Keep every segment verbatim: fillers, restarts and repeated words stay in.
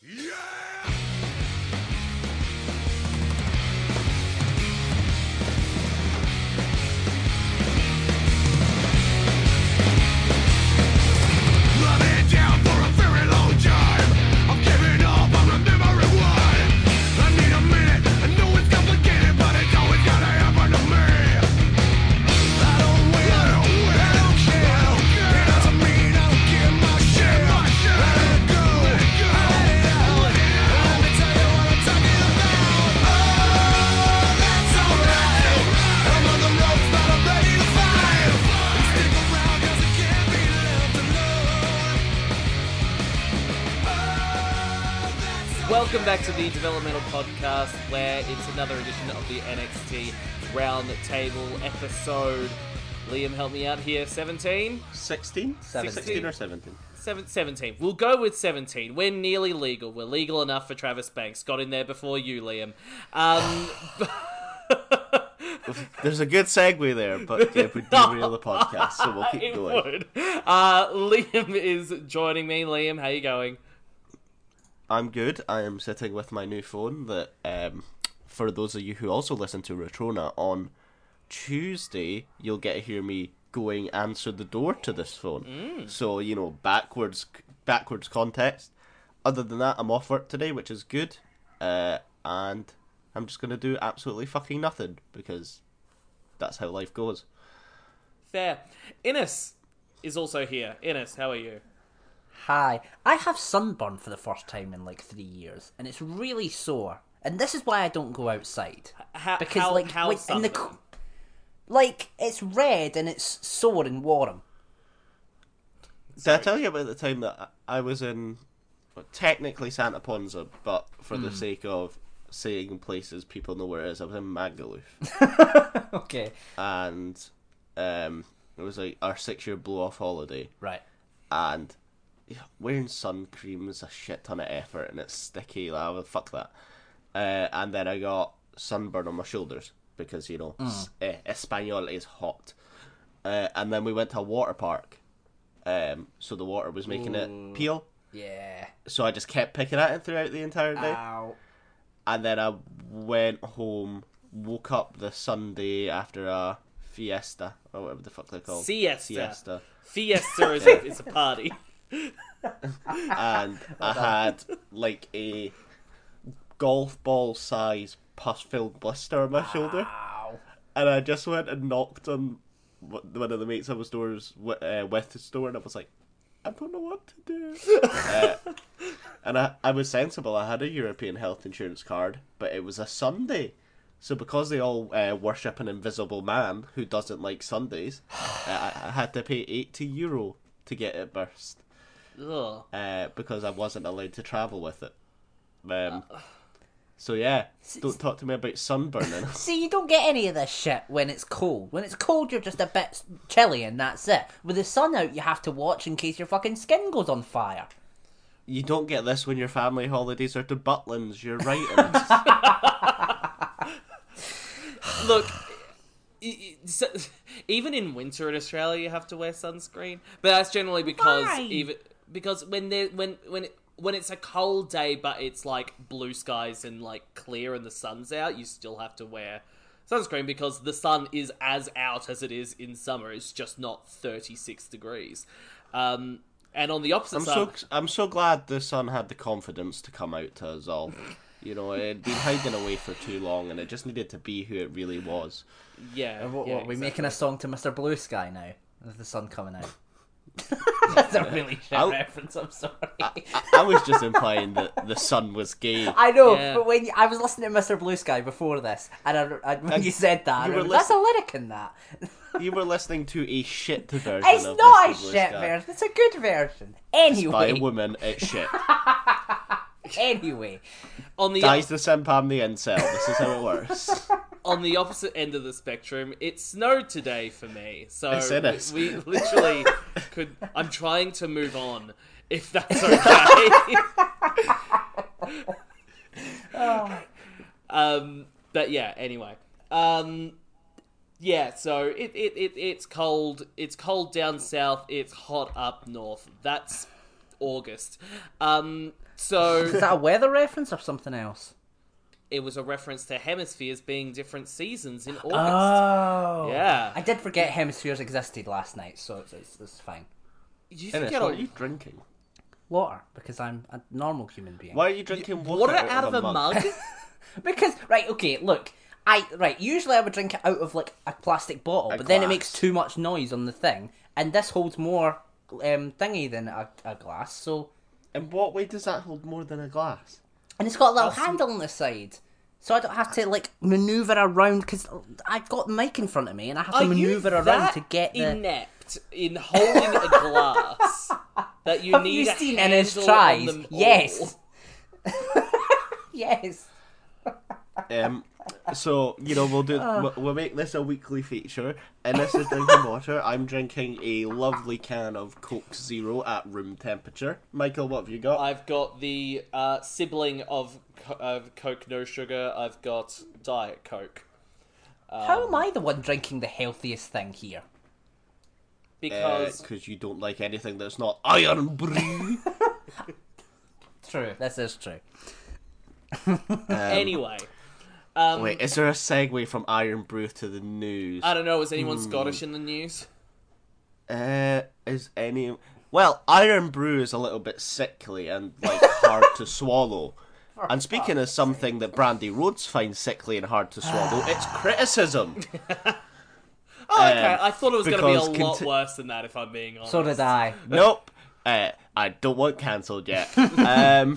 Welcome back to the Developmental Podcast, where it's another edition of the N X T Round Table episode. Liam, help me out here. seventeen? sixteen? seventeen. sixteen or seventeen? Seven, seventeen. We'll go with seventeen. We're nearly legal. We're legal enough for Travis Banks. Got in there before you, Liam. Um... There's a good segue there, but yeah, we derail the podcast, so we'll keep it going. Would. Uh, Liam is joining me. Liam, how you going? I'm good. I am sitting with my new phone that, um, for those of you who also listen to Retrona, on Tuesday, you'll get to hear me going answer the door to this phone. Mm. So, you know, backwards backwards context. Other than that, I'm off work today, which is good. Uh, and I'm just going to do absolutely fucking nothing, because that's how life goes. Fair. Innes is also here. Innes, how are you? Hi. I have sunburn for the first time in like three years, and it's really sore. And this is why I don't go outside. How, because how, like how when- in the sunburn? co- like it's red and it's sore and warm. Did I tell you about the time that I was in, well, technically Santa Ponza, but for the sake of saying places people know where it is, I was in Magaluf. Okay. And um, it was like our six-year blow-off holiday. Right. And yeah, wearing sun cream is a shit ton of effort, and it's sticky. Like, well, fuck that. Uh, and then I got sunburn on my shoulders because, you know, mm. eh, Espanol is hot. Uh, and then we went to a water park. Um, so the water was making Ooh. it peel. Yeah. So I just kept picking at it throughout the entire day. Ow. And then I went home, woke up the Sunday after a fiesta, or whatever the fuck they're called. Siesta. Siesta. Fiesta is, a, is a party. And I had like a golf ball size pus filled blister on my shoulder. Ow. And I just went and knocked on one of the mates I was doors uh, with the store, and I was like, I don't know what to do. uh, and I, I was sensible. I had a European health insurance card, but it was a Sunday. So because they all uh, worship an invisible man who doesn't like Sundays, uh, I, I had to pay eighty euro to get it burst. Ugh. Uh, because I wasn't allowed to travel with it. Um, so yeah, don't talk to me about sunburning. See, you don't get any of this shit when it's cold. When it's cold, you're just a bit chilly and that's it. With the sun out, you have to watch in case your fucking skin goes on fire. You don't get this when your family holidays are to Butlins. You're right. Look, even in winter in Australia, you have to wear sunscreen, but that's generally because Why? even because when they when when it, when it's a cold day, but it's like blue skies and like clear and the sun's out, you still have to wear sunscreen because the sun is as out as it is in summer. It's just not thirty-six degrees. Um, and on the opposite I'm side, so I'm so glad the sun had the confidence to come out to us all. You know, it had been hiding away for too long, and it just needed to be who it really was. yeah, What, yeah, what, are we exactly. making a song to Mister Blue Sky now? With the sun coming out. That's a really shit I'll- reference, I'm sorry. I, I, I was just implying that the sun was gay. I know, Yeah. but when you, I was listening to Mister Blue Sky before this, and I, I, when And you said that, you I were was, that's a listen- lyric in that. You were listening to a shit version It's of not a Mister Blue shit Sky. version, it's a good version. By Anyway, a woman, it's shit. anyway. on the Dies the simp, I'm the incel. This is how it works. on the opposite end of the spectrum, it snowed today for me. So Yes, it is. we, we literally could. I'm trying to move on, if that's okay. Oh. Um, but yeah. Anyway. Um, yeah. So it, it, it it's cold. It's cold down south. It's hot up north. That's August. Um, so Is that a weather reference or something else? it was a reference to hemispheres being different seasons in August. Oh, Yeah. I did forget hemispheres existed last night, so it's it's, it's fine. You Dennis, forget what all are you drinking? Water, because I'm a normal human being. Why are you drinking water, water out of a mug? Because right, okay, look, I right. Usually I would drink it out of like a plastic bottle, A but then it glass. makes too much noise on the thing, and this holds more um thingy than a, a glass. So, In what way does that hold more than a glass? and it's got a little I'll see- handle on the side, so I don't have to like maneuver around because I've got the mic in front of me, and I have to Are maneuver you around that to get the. inept in holding a glass that you Have need you a seen in his handle on tries? them all? Yes. Yes. Um, so you know we'll do Ah. we'll, we'll make this a weekly feature. And this is drinking water. I'm drinking a lovely can of Coke Zero at room temperature. Michael, what have you got? I've got the uh, sibling of, Co- of Coke No Sugar. I've got Diet Coke. How am I the one drinking the healthiest thing here? Because Because you don't like anything that's not iron brew. True. This is true. anyway, um, Wait, is there a segue from iron brew to the news? I don't know. Is anyone Hmm. Scottish in the news? Uh, is any? Well, iron brew is a little bit sickly and like hard to swallow. And speaking of something that Brandy Rhodes finds sickly and hard to swallow, it's criticism. Oh, okay. Um, I thought it was going to be a because lot conti- worse than that, if I'm being honest. So did I. Nope. Uh, I don't want cancelled yet. um,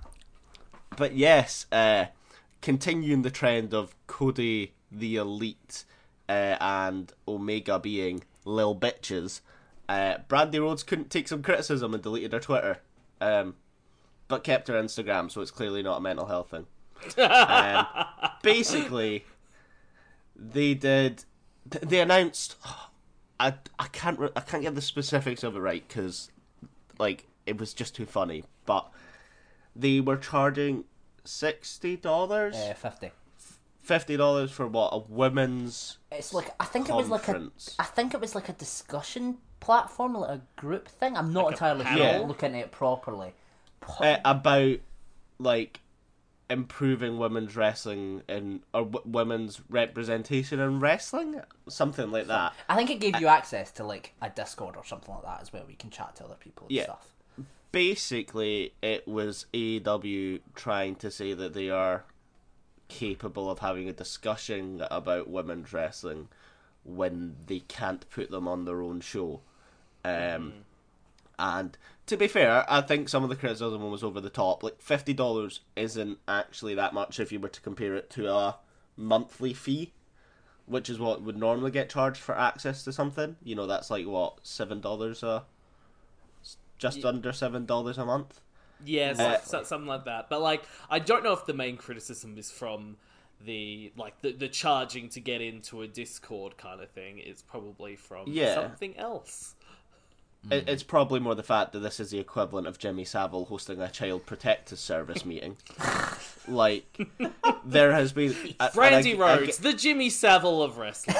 but yes, uh, continuing the trend of Cody the Elite uh, and Omega being lil bitches, uh, Brandy Rhodes couldn't take some criticism and deleted her Twitter, um, but kept her Instagram, so it's clearly not a mental health thing. um, basically, they did. They announced. I, I can't re- I can't get the specifics of it right because, like, it was just too funny. But they were charging sixty dollars, Uh, Fifty. fifty dollars for what, a women's It's like I think it was like a. conference. I think it was like a discussion platform, like a group thing. I'm not Like a entirely sure. panel? I'm looking at it properly. uh, about like improving women's wrestling and or w- women's representation in wrestling, something like that. I think it gave you access to like a Discord or something like that as well. We can chat to other people and Yeah. stuff. Basically, it was A E W trying to say that they are capable of having a discussion about women's wrestling when they can't put them on their own show. Um, And to be fair, I think some of the criticism was over the top. Like, fifty dollars isn't actually that much if you were to compare it to a monthly fee, which is what would normally get charged for access to something. You know, that's like, what, seven dollars a... just Ye- under seven dollars a month? Yeah, so- Uh, so- something like that. But like, I don't know if the main criticism is from the like the, the charging to get into a Discord kind of thing. It's probably from Yeah. something else. It, it's probably more the fact that this is the equivalent of Jimmy Savile hosting a child protective service meeting. Like, there has been... and Brandy I- I Rhodes, the Jimmy Savile of wrestling.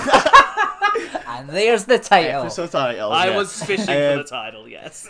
And there's the title. Episode title. I yeah. was fishing for Um, the title, yes.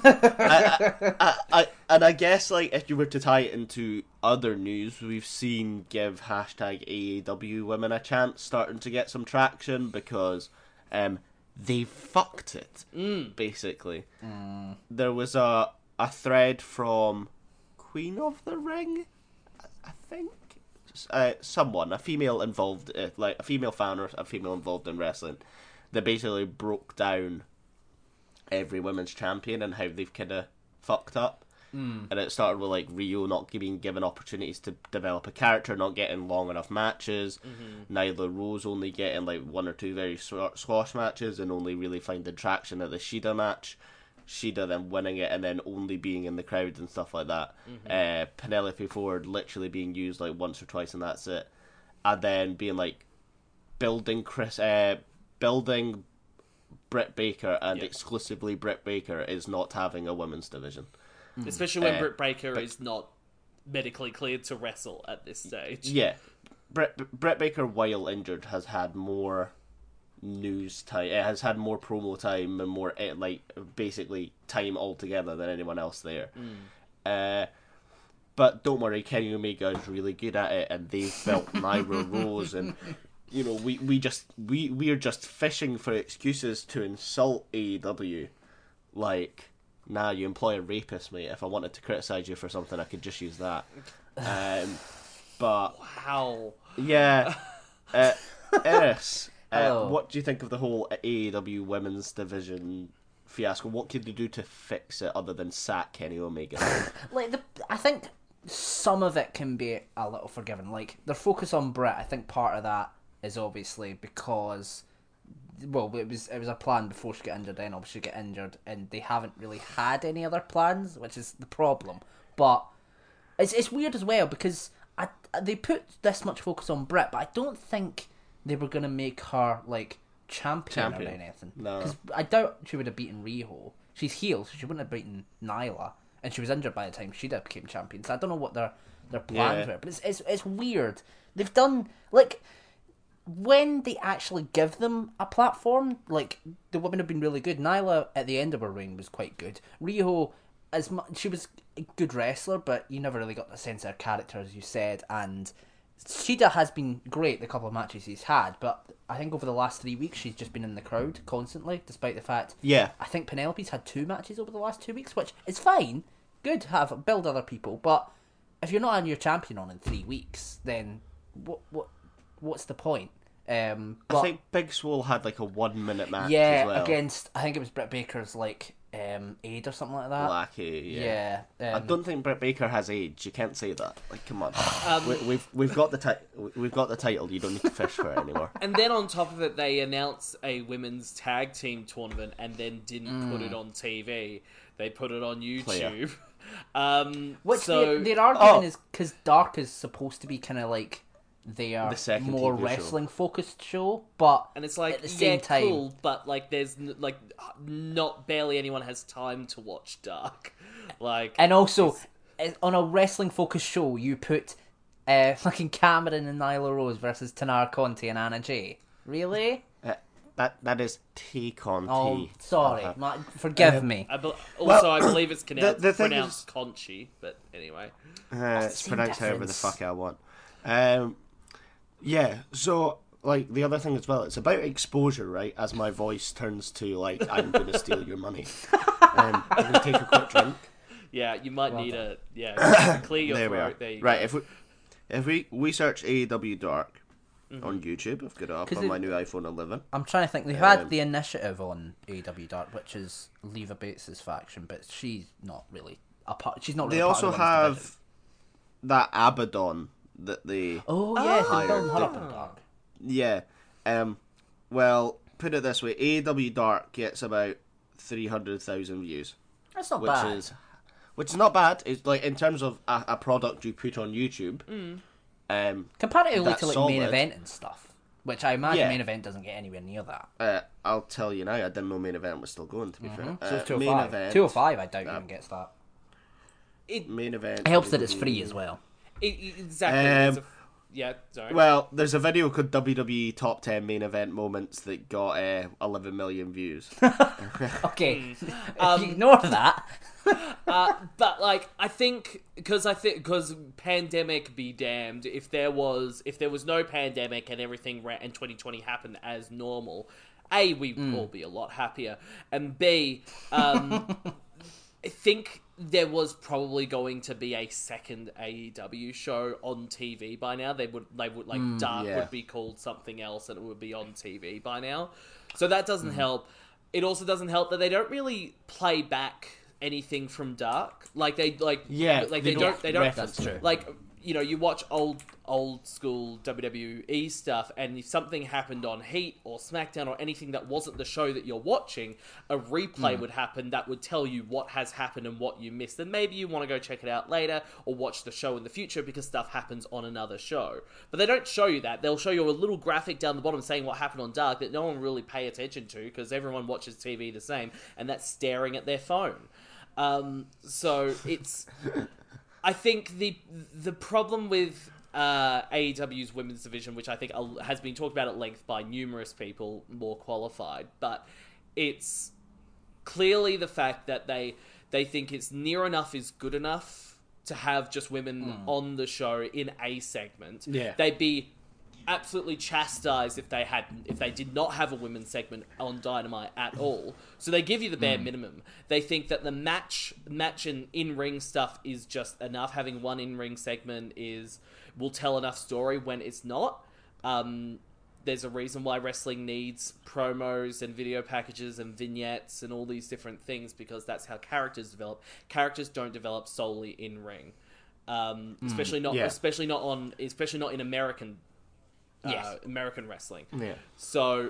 I, I, I, and I guess, like, if you were to tie it into other news, we've seen give hashtag A E W women a chance starting to get some traction because um, they fucked it, Mm. basically. There was a, a thread from Queen of the Ring, I, I think? Uh, someone, a female involved, uh, like, a female fan or a female involved in wrestling, that basically broke down every women's champion and how they've kind of fucked up. Mm. And it started with like Rio not being given opportunities to develop a character, not getting long enough matches. Mm-hmm. Nyla Rose only getting like one or two very sw- squash matches and only really finding traction at the Shida match. Shida then winning it and then only being in the crowd and stuff like that. Mm-hmm. Uh, Penelope Ford literally being used like once or twice and that's it. And then being like building Chris, uh, building Britt Baker and Yeah. exclusively Britt Baker is not having a women's division. Especially when Uh, Britt Baker but- is not medically cleared to wrestle at this stage. Yeah, Britt, Britt Baker, while injured, has had more news time. It has had more promo time and more eh, like basically time altogether than anyone else there. Mm. Uh, but don't worry, Kenny Omega is really good at it, and they've built Nyla Rose, and you know we, we just we we are just fishing for excuses to insult A E W. Like, nah, you employ a rapist, mate. If I wanted to criticize you for something, I could just use that. Um, but Wow. yeah, uh, Eris, uh, Hello. what do you think of the whole A E W women's division fiasco? What could they do to fix it other than sack Kenny Omega? Like the, I think some of it can be a little forgiven. Like their focus on Brett, I think part of that is obviously because, well, it was it was a plan before she got injured. Then obviously she get injured, and they haven't really had any other plans, which is the problem. But it's it's weird as well because I they put this much focus on Brett, but I don't think they were gonna make her like champion, Champion. or anything. No. Because I doubt she would have beaten Riho. She's heel, so she wouldn't have beaten Nyla, and she was injured by the time she did became champion. So I don't know what their their plans Yeah. were, but it's it's it's weird. They've done like when they actually give them a platform, like the women have been really good. Nyla at the end of her reign was quite good. Riho, as much she was a good wrestler, but you never really got the sense of her character, as you said. And Shida has been great the couple of matches he's had, but I think over the last three weeks she's just been in the crowd constantly, despite the fact Yeah, I think Penelope's had two matches over the last two weeks, which is fine. Good to have build other people, but if you're not on your champion on in three weeks, then what what what's the point? Um, but I think Big Swole had like a one minute match yeah, as well. against I think it was Britt Baker's like um aid or something like that. Blackie, yeah. Yeah, I um, don't think Britt Baker has age. You can't say that. Like, come on. Um, we, we've we've got the ti- we've got the title. You don't need to fish for it anymore. And then on top of it, they announced a women's tag team tournament and then didn't put it on T V. They put it on YouTube. Um, which so they, their argument Oh. is because Dark is supposed to be kind of like their The second more T V show. wrestling focused show, but and it's like, at the yeah, same time, cool, but like, there's n- like not barely anyone has time to watch Dark. Like, and also eh, on a wrestling focused show, you put uh, fucking Cameron and Nyla Rose versus Tanara Conti and Anna Jay. Really? Uh, that that is T Conti. Oh, sorry, Uh-huh. Ma- forgive me. I be- also Well, I believe it's pronounced, the thing pronounced is- Conchi, but anyway. Uh, it's same pronounced however the difference. fuck I want. Um, yeah, so, like, the other thing as well, it's about exposure, right? As my voice turns to, like, I'm going to steal your money. Um, I'm going to take a quick drink. Yeah, you might need a yeah clear your There we are. throat. There you Right, go. if we if we, we search A E W Dark on YouTube, I've got it up 'Cause on it- my new iPhone eleven. I'm trying to think. They've had Um, the initiative on A E W Dark, which is Leva Bates' faction, but she's not really a part. She's not. Really They part of also the women's division. have that Abaddon that they... Oh yes, Oh. they're building her up in Dark. Yeah. Um, well, put it this way, A E W Dark gets about three hundred thousand views. That's not which bad. is which is not bad. It's like in terms of a, a product you put on YouTube. Mm. Um, Comparatively that's to like main solid. event and stuff, which I imagine Yeah. main event doesn't get anywhere near that. uh, I'll tell you now, I didn't know main event was still going. To be fair, Mm-hmm. So it's uh, two main oh five. event, two oh five, I doubt even gets that. It, main event. It helps that it's free as well. it, it- exactly. Um, There's a- yeah, sorry. Well, there's a video called W W E Top ten Main Event Moments that got uh, eleven million views. Okay, Um, ignore that. Uh, but like, I think because I think because pandemic be damned, if there was if there was no pandemic and everything ra- and twenty twenty happened as normal, A, we'd all be a lot happier, and B, um, I think there was probably going to be a second A E W show on T V by now. They would they would like Dark yeah. would be called something else and it would be on T V by now. So that doesn't help. It also doesn't help that they don't really play back anything from Dark. Like they like Yeah, like they they, don't don't they don't reference That's true. like you know, you watch old old school W W E stuff, and if something happened on Heat or SmackDown or anything that wasn't the show that you're watching, a replay would happen that would tell you what has happened and what you missed. And maybe you want to go check it out later or watch the show in the future because stuff happens on another show. But they don't show you that. They'll show you a little graphic down the bottom saying what happened on Dark that no one really pay attention to because everyone watches T V the same, and that's staring at their phone. Um, so it's... I think the the problem with uh, A E W's women's division, which I think has been talked about at length by numerous people more qualified, but it's clearly the fact that they they think it's near enough is good enough to have just women mm. on the show in a segment. Yeah. They'd be absolutely chastised if they had if they did not have a women's segment on Dynamite at all. So they give you the bare mm. minimum. They think that the match match and in-ring stuff is just enough. Having one in-ring segment is will tell enough story when it's not. Um, there's a reason why wrestling needs promos and video packages and vignettes and all these different things, because that's how characters develop. Characters don't develop solely in-ring. Um, mm. especially not yeah. especially not on especially not in American Uh, yes. American wrestling. Yeah. So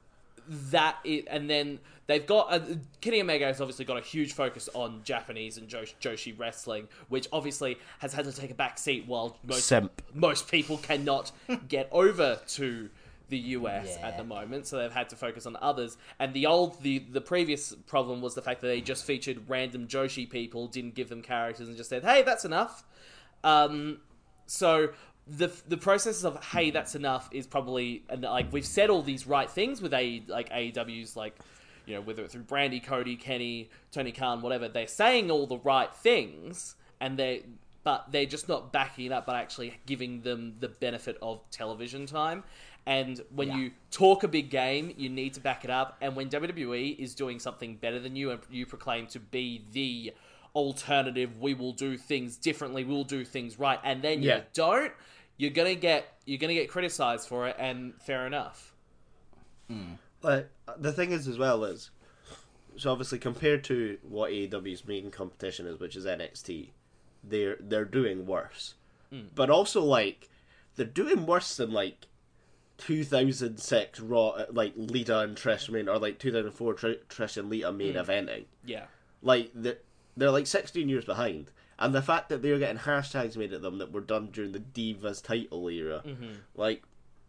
that it, and then they've got uh, Kenny Omega has obviously got a huge focus on Japanese and Josh, Joshi wrestling, which obviously has had to take a back seat while most Simp. most people cannot get over to the U S Yeah. at the moment, so they've had to focus on others. And the old the the previous problem was the fact that they just featured random Joshi people, didn't give them characters, and just said, "Hey, that's enough." Um, so. The the process of hey that's enough is probably, and like we've said all these right things with a like A E W's, like, you know, whether it's through Brandy, Cody, Kenny, Tony Khan, whatever, they're saying all the right things, and they but they're just not backing it up, but actually giving them the benefit of television time. And when Yeah. you talk a big game, you need to back it up. And when W W E is doing something better than you, and you proclaim to be the alternative, we will do things differently, we'll do things right, and then you Yeah. don't. You're gonna get you're gonna get criticized for it, and fair enough. Mm. Like, the thing is as well is, so obviously compared to what A E W's main competition is, which is N X T, they're they're doing worse. Mm. But also, like, they're doing worse than like two thousand six Raw, like Lita and Trish main, or like two thousand four Tr- Trish and Lita main mm. eventing. Yeah, like they're, they're like sixteen years behind. And the fact that they're getting hashtags made at them that were done during the Divas title era, mm-hmm. like,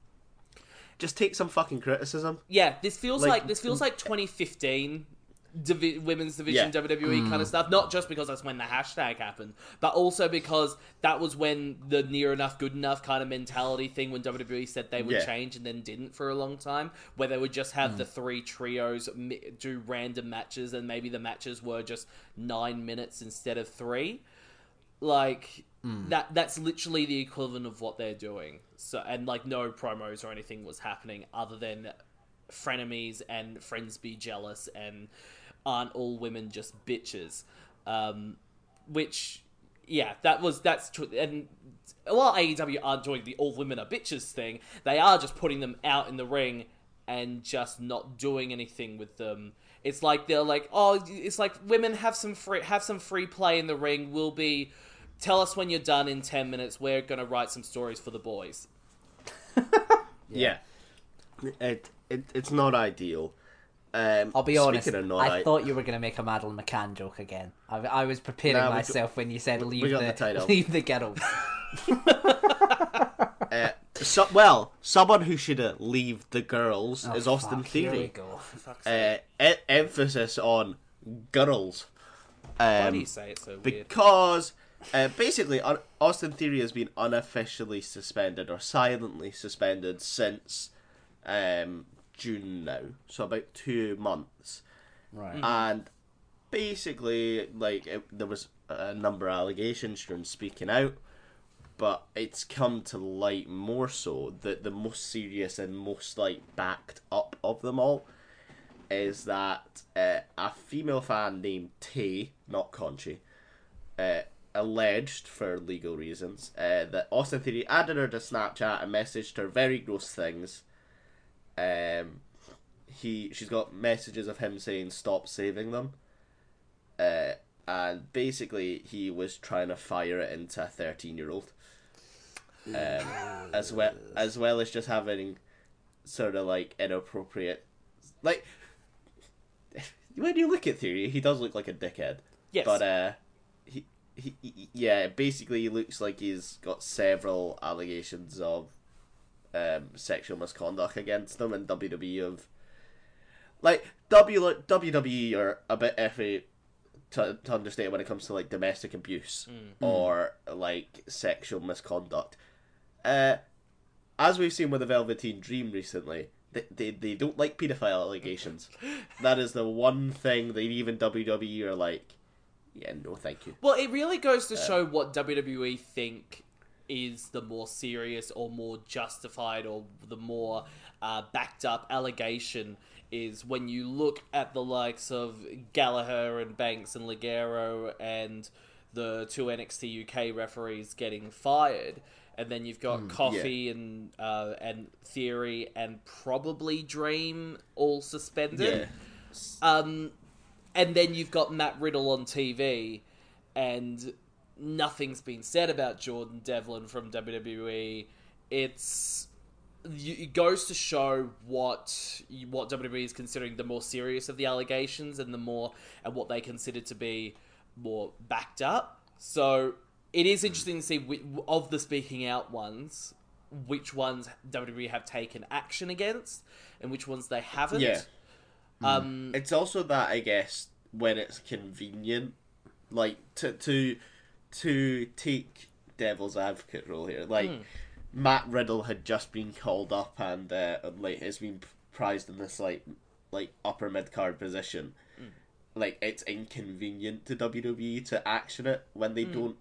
just take some fucking criticism. Yeah, this feels like, Like- this feels like twenty fifteen divi- women's division Yeah. W W E kind of stuff. Not just because that's when the hashtag happened, but also because that was when the near enough, good enough kind of mentality thing, when W W E said they would Yeah. change and then didn't for a long time, where they would just have the three trios mi- do random matches, and maybe the matches were just nine minutes instead of three. Like, mm. that that's literally the equivalent of what they're doing. So, and like no promos or anything was happening other than frenemies and friends be jealous and aren't all women just bitches. Um, which, yeah, that was, that's true. And while A E W aren't doing the all women are bitches thing, they are just putting them out in the ring and just not doing anything with them. It's like they're like, oh, it's like women have some free have some free play in the ring. We'll be, tell us when you're done in ten minutes. We're gonna write some stories for the boys. yeah, it, it it's not ideal. Um, I'll be honest, speaking of not I I- thought you were going to make a Madeline McCann joke again. I, I was preparing Nah, we myself when you said we leave got the, the title. leave the girls. Uh, so, well, someone who should uh, leave the girls Oh, is Austin fuck, here we Theory. go. Uh, e- emphasis on girls. Why Um, do you say it so weird? because uh, basically, un- Austin Theory has been unofficially suspended or silently suspended since um, June now, so about two months. Right. And basically, like, it, there was a number of allegations during speaking out, but it's come to light more so that the most serious and most, like, backed up of them all is that uh, a female fan named Tay, not Conchi, uh, alleged, for legal reasons, uh, that Austin Theory added her to Snapchat and messaged her very gross things. Um, he, she's got messages of him saying, "Stop saving them." Uh, and basically, he was trying to fire it into a thirteen-year-old. Um, as well as well as just having sort of like inappropriate, like, when you look at Theory, he does look like a dickhead. Yes. But uh, he, he he yeah, basically he looks like he's got several allegations of um sexual misconduct against him, and W W E of like W W W E are a bit iffy to to understand when it comes to like domestic abuse Mm. or like sexual misconduct. uh, as we've seen with the Velveteen Dream recently, they, they they don't like paedophile allegations. That is the one thing that even W W E are like, yeah, no, thank you. Well, it really goes to show what W W E think is the more serious or more justified or the more uh, backed up allegation is when you look at the likes of Gallagher and Banks and Ligero and the two N X T U K referees getting fired. And then you've got mm, Coffee yeah. and uh, and Theory and probably Dream all suspended. Yeah. Um, and then you've got Matt Riddle on T V, and nothing's been said about Jordan Devlin from W W E. It's it goes to show what what W W E is considering the more serious of the allegations and the more and what they consider to be more backed up. So. It is interesting to see, of the speaking out ones, which ones W W E have taken action against, and which ones they haven't. Yeah. Um, it's also that, I guess, when it's convenient, like, to to, to take devil's advocate role here. Like, mm. Matt Riddle had just been called up and, uh, like, has been prized in this, like, like upper mid-card position. Mm. Like, it's inconvenient to W W E to action it when they mm. don't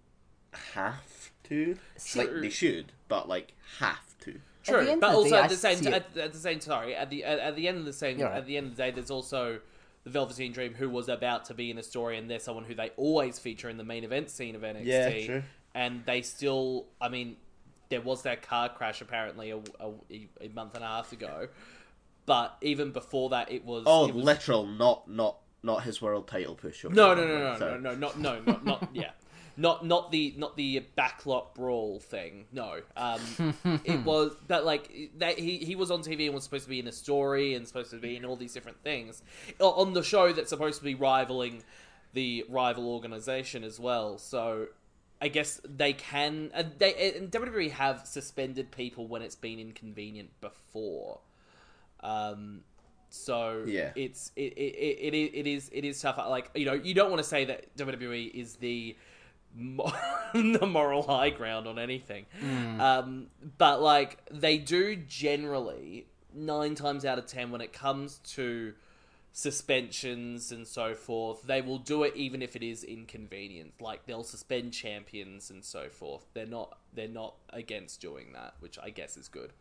have to. Sure. Like they should, but like have to. True, but also day, at the same t- at, at the same sorry at the at, at the end of the same right. at the end of the day, there's also the Velveteen Dream, who was about to be in a story, and they're someone who they always feature in the main event scene of N X T. Yeah, true. And they still, I mean, there was that car crash apparently a, a, a month and a half ago, but even before that, it was oh, it was, literal, not not not his world title push. No, no, no, no, no, no, no, not no, not not yeah. Not not the not the backlot brawl thing. No, um, it was that like that he he was on T V and was supposed to be in a story and supposed to be in all these different things on the show that's supposed to be rivaling the rival organization as well. So I guess they can and they and W W E have suspended people when it's been inconvenient before. Um, so yeah, it's it it, it it is it is tough. Like you know you don't want to say that W W E is the the moral high ground on anything. Mm. Um, but, like, they do generally, nine times out of ten, when it comes to suspensions and so forth, they will do it even if it is inconvenient. Like, they'll suspend champions and so forth. They're not, they're not against doing that, which I guess is good.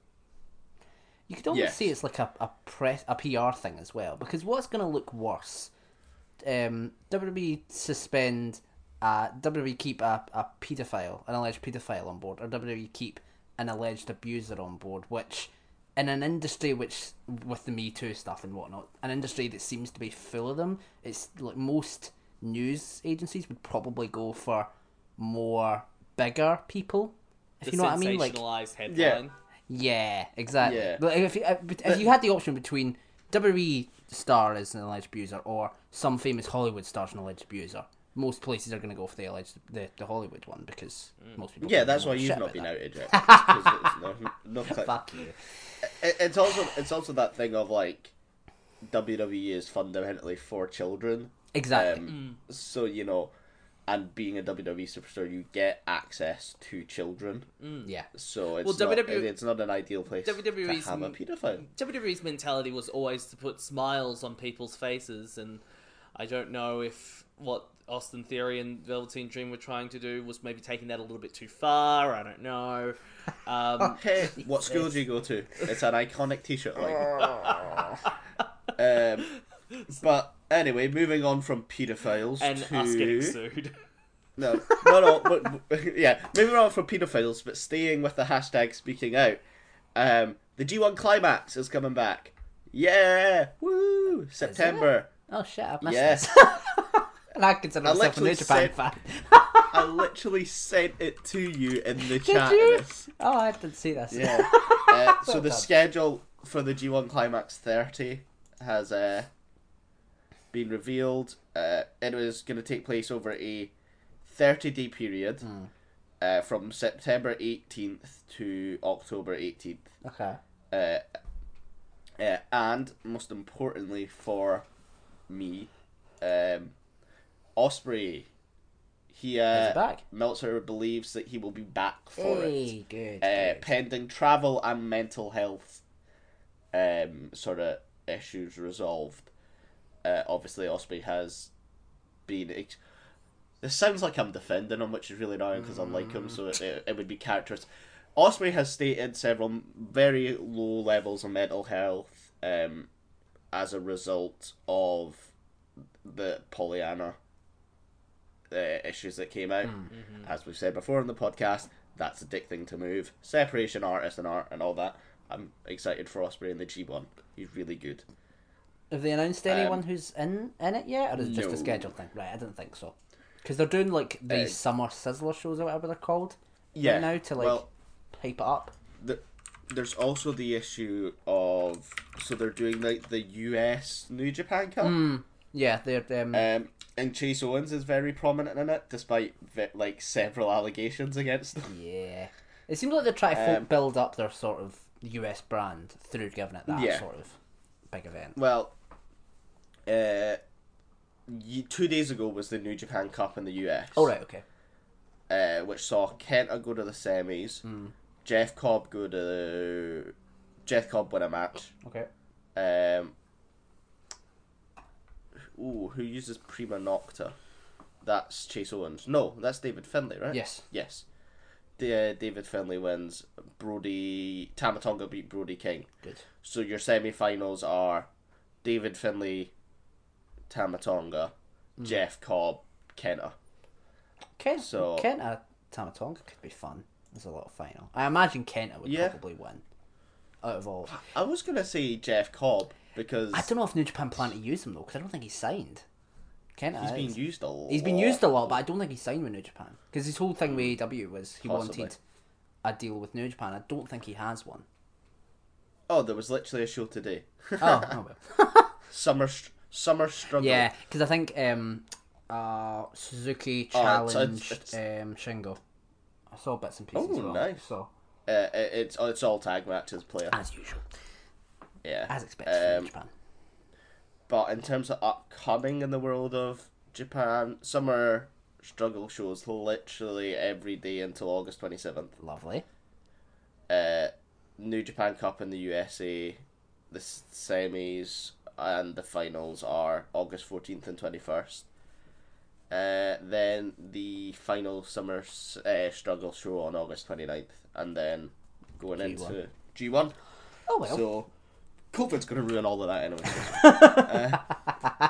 You could almost yes. say it's like a, a, press, a P R thing as well, because what's going to look worse? Um, W W E suspend... Uh, W W E keep a, a paedophile, an alleged paedophile on board, or W W E keep an alleged abuser on board, which, in an industry which, with the Me Too stuff and whatnot, an industry that seems to be full of them, it's like most news agencies would probably go for more bigger people, if the you know what I mean? Like, sensationalized headline. Yeah, yeah exactly. Yeah. But if, if, if you had the option between W W E star as an alleged abuser or some famous Hollywood star as an alleged abuser, most places are going to go for the alleged the, the Hollywood one because mm. most people. Yeah, that's why you've not been that. outed yet. It's, no, no, Fuck you. It, it's also it's also that thing of like W W E is fundamentally for children. Exactly. Um, mm. So you know, and being a W W E superstar, you get access to children. Mm. Yeah. So it's well, not W W E, it's not an ideal place W W E's, to have a paedophile. W W E's mentality was always to put smiles on people's faces, and I don't know if what Austin Theory and Velveteen Dream were trying to do was maybe taking that a little bit too far. I don't know. Um, hey, what school do you go to? It's an iconic T-shirt line. um, but anyway, moving on from paedophiles and to... us getting sued. No, no, no. But, but, yeah, moving on from paedophiles, but staying with the hashtag speaking out. Um, the G one Climax is coming back. Yeah, woo! September. Oh shit! I've missed yes. this. And I consider I myself a New Japan sent, fan. I literally sent it to you in the Did chat. you? This. Oh, I didn't see this. Yeah. Uh, so Well the done. schedule for the G one Climax thirty has uh, been revealed. Uh, it was going to take place over a thirty-day period Mm. uh, from September eighteenth to October eighteenth. Okay. Uh, uh, and most importantly for me, um, Osprey, He, uh, he back? Meltzer believes that he will be back for Hey, it. good, Uh, good. pending travel and mental health um, sort of issues resolved. Uh, obviously, Ospreay has been... Ex- this sounds like I'm defending him, which is really annoying because I like him, so it, it, it would be characters. Ospreay has stated several very low levels of mental health um, as a result of the Pollyanna uh, issues that came out. Mm-hmm. As we've said before in the podcast, that's a dick thing to move. Separation, artist and art, and all that. I'm excited for Ospreay in the G one. He's really good. Have they announced anyone um, who's in, in it yet, or is it just no. a scheduled thing? Right, I didn't think so. Because they're doing like these uh, summer sizzler shows or whatever they're called. Yeah. Right now to like well, hype it up. The, there's also the issue of so they're doing like the U S New Japan Cup. Mm, yeah, they're um, um, and Chase Owens is very prominent in it, despite like several allegations against him. Yeah, it seems like they're trying to um, build up their sort of U S brand through giving it that yeah. sort of big event. Well, uh, two days ago was the New Japan Cup in the U S. Oh right, okay. Uh, which saw Kenta go to the semis, mm. Jeff Cobb go to the... Jeff Cobb win a match. Okay. Um. Ooh, who uses Prima Nocta? That's Chase Owens. No, that's David Finlay, right? Yes. Yes. The, uh, David Finlay wins. Brody Tamatonga beat Brody King. Good. So your semi-finals are David Finlay, Tamatonga, mm. Jeff Cobb, Kenta. Ken, so, Kenta Tamatonga could be fun as a little final. I imagine Kenta would yeah. probably win out of all. I was going to say Jeff Cobb because... I don't know if New Japan plan to use him though, because I don't think he's signed. Kenta He's is. been used a lot. He's been used a lot, but I don't think he's signed with New Japan. Because his whole thing with A E W was he Possibly. wanted a deal with New Japan. I don't think he has one. Oh, there was literally a show today. oh, oh well. Summer, Summer Struggle. Yeah, because I think um, uh, Suzuki Oh, challenged it's- it's- Um, Shingo. I saw bits and pieces. Oh, as well, nice. So Uh, it- it's it's all tag matches, player. as usual, Yeah. as expected from Um, New Japan. But in terms of upcoming in the world of Japan, Summer Struggle shows literally every day until August twenty-seventh. Lovely. Uh, New Japan Cup in the U S A, the s- semis and the finals are August fourteenth and twenty-first. Uh, then the final Summer s- uh, Struggle show on August twenty-ninth, and then going G one. into G one. Oh well. So, COVID's going to ruin all of that anyway. uh,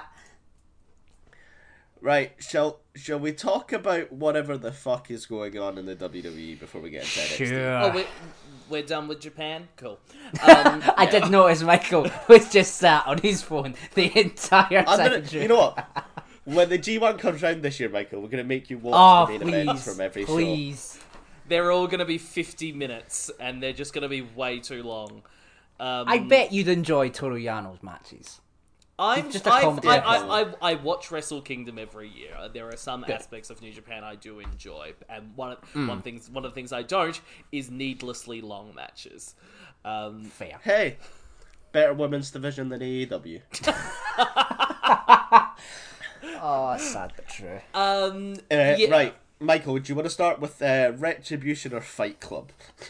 right, shall shall we talk about whatever the fuck is going on in the W W E before we get into N X T? Sure. Oh, we're, we're done with Japan? Cool. Um, I did notice Michael was just sat on his phone the entire I'm time. gonna, you know what? When the G one comes round this year, Michael, we're going to make you watch Oh, the main events please, from every please. they're all going to be fifty minutes, and they're just going to be way too long. Um, I bet you'd enjoy Toru Yano's matches. I'm just a I've- comedy I, episode. I, I, I watch Wrestle Kingdom every year. There are some Good. aspects of New Japan I do enjoy, and one of, Mm. one things one of the things I don't is needlessly long matches. Um, Fair. show. Hey, better women's division than A E W. Oh, that's sad but true. um, Uh, yeah. Right, Michael, do you want to start with uh, Retribution or Fight Club?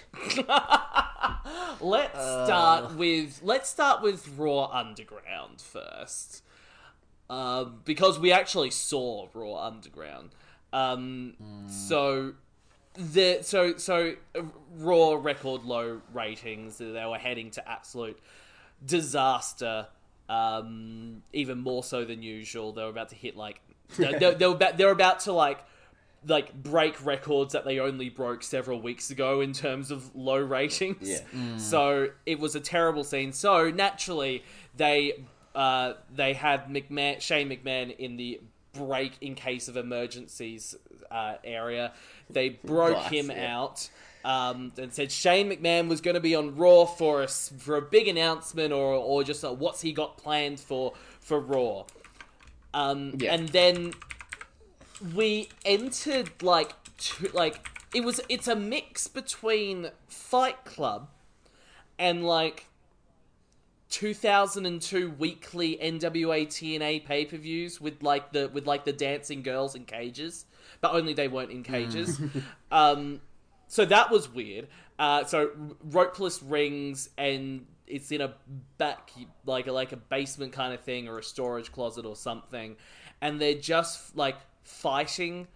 Let's start with let's start with Raw Underground first, um, because we actually saw Raw Underground. Um, So the so so uh, Raw record low ratings. They were heading to absolute disaster. Um, even more so than usual. They were about to hit like they, they, they were about, they were about to like. like break records that they only broke several weeks ago in terms of low ratings. Yeah. So it was a terrible scene. So naturally they uh, they had McMahon, Shane McMahon in the break in case of emergencies uh, area. They broke Glass, him yeah. out. Um, and said Shane McMahon was going to be on Raw for a, s- for a big announcement or or just a, what's he got planned for for Raw. Um, Yeah. And then we entered like two, like it was it's a mix between Fight Club and like two thousand two weekly N W A T N A pay-per-views with like the with like the dancing girls in cages, but only they weren't in cages. um, so that was weird. Uh, so ropeless rings, and it's in a back like like a basement kind of thing or a storage closet or something, and they're just like fighting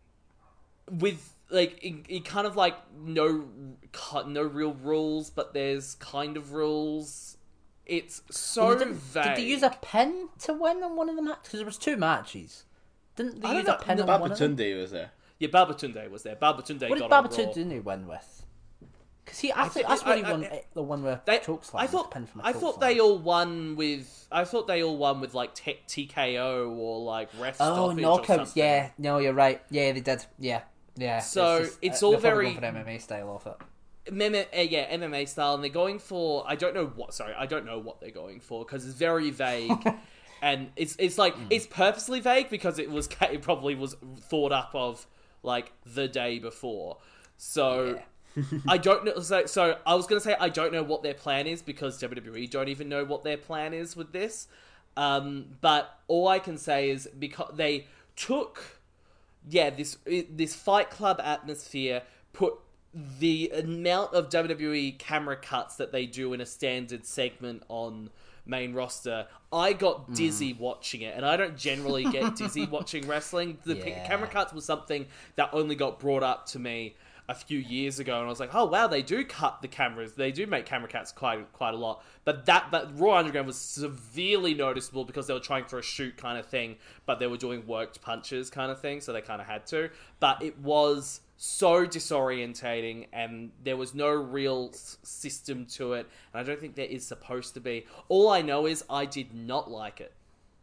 with. Like, it, it kind of, like, no no real rules, but there's kind of rules. It's so Well, did, vague. did they use a pin to win on one of the matches? Because there was two matches. Didn't they I don't use know. a pin No, on one of them? Babatunde was there. Yeah, Babatunde was there. Babatunde What got did on Raw. Babatunde win with? Because he, I, I thought think- that's what he I- I- won, eh, the one with They, chokeslam. I thought, pin from a I thought chokeslam. they all won with. I thought they all won with like t- T K O or like ref Oh, stoppage or knockouts. something. Yeah, no, you're right. Yeah, they did. Yeah, yeah. So, just, it's uh, all they're probably very- going for M M A style off it. Mem- uh, yeah, M M A style, and they're going for. I don't know what. Sorry, I don't know what they're going for because it's very vague, and it's it's like Hmm. it's purposely vague because it was it probably was thought up of like the day before. So I don't know. So, so I was gonna say I don't know what their plan is because W W E don't even know what their plan is with this. Um, but all I can say is because they took, yeah, this this Fight Club atmosphere, put the amount of W W E camera cuts that they do in a standard segment on main roster, I got dizzy watching it, and I don't generally get dizzy watching wrestling. The p- Yeah. camera cuts was something that only got brought up to me a few years ago, and I was like, oh wow, they do cut the cameras, they do make camera cuts quite quite a lot. But that but Raw Underground was severely noticeable because they were trying for a shoot kind of thing, but they were doing worked punches kind of thing, so they kind of had to. But it was so disorientating, and there was no real s- system to it, and I don't think there is supposed to be. All I know is I did not like it.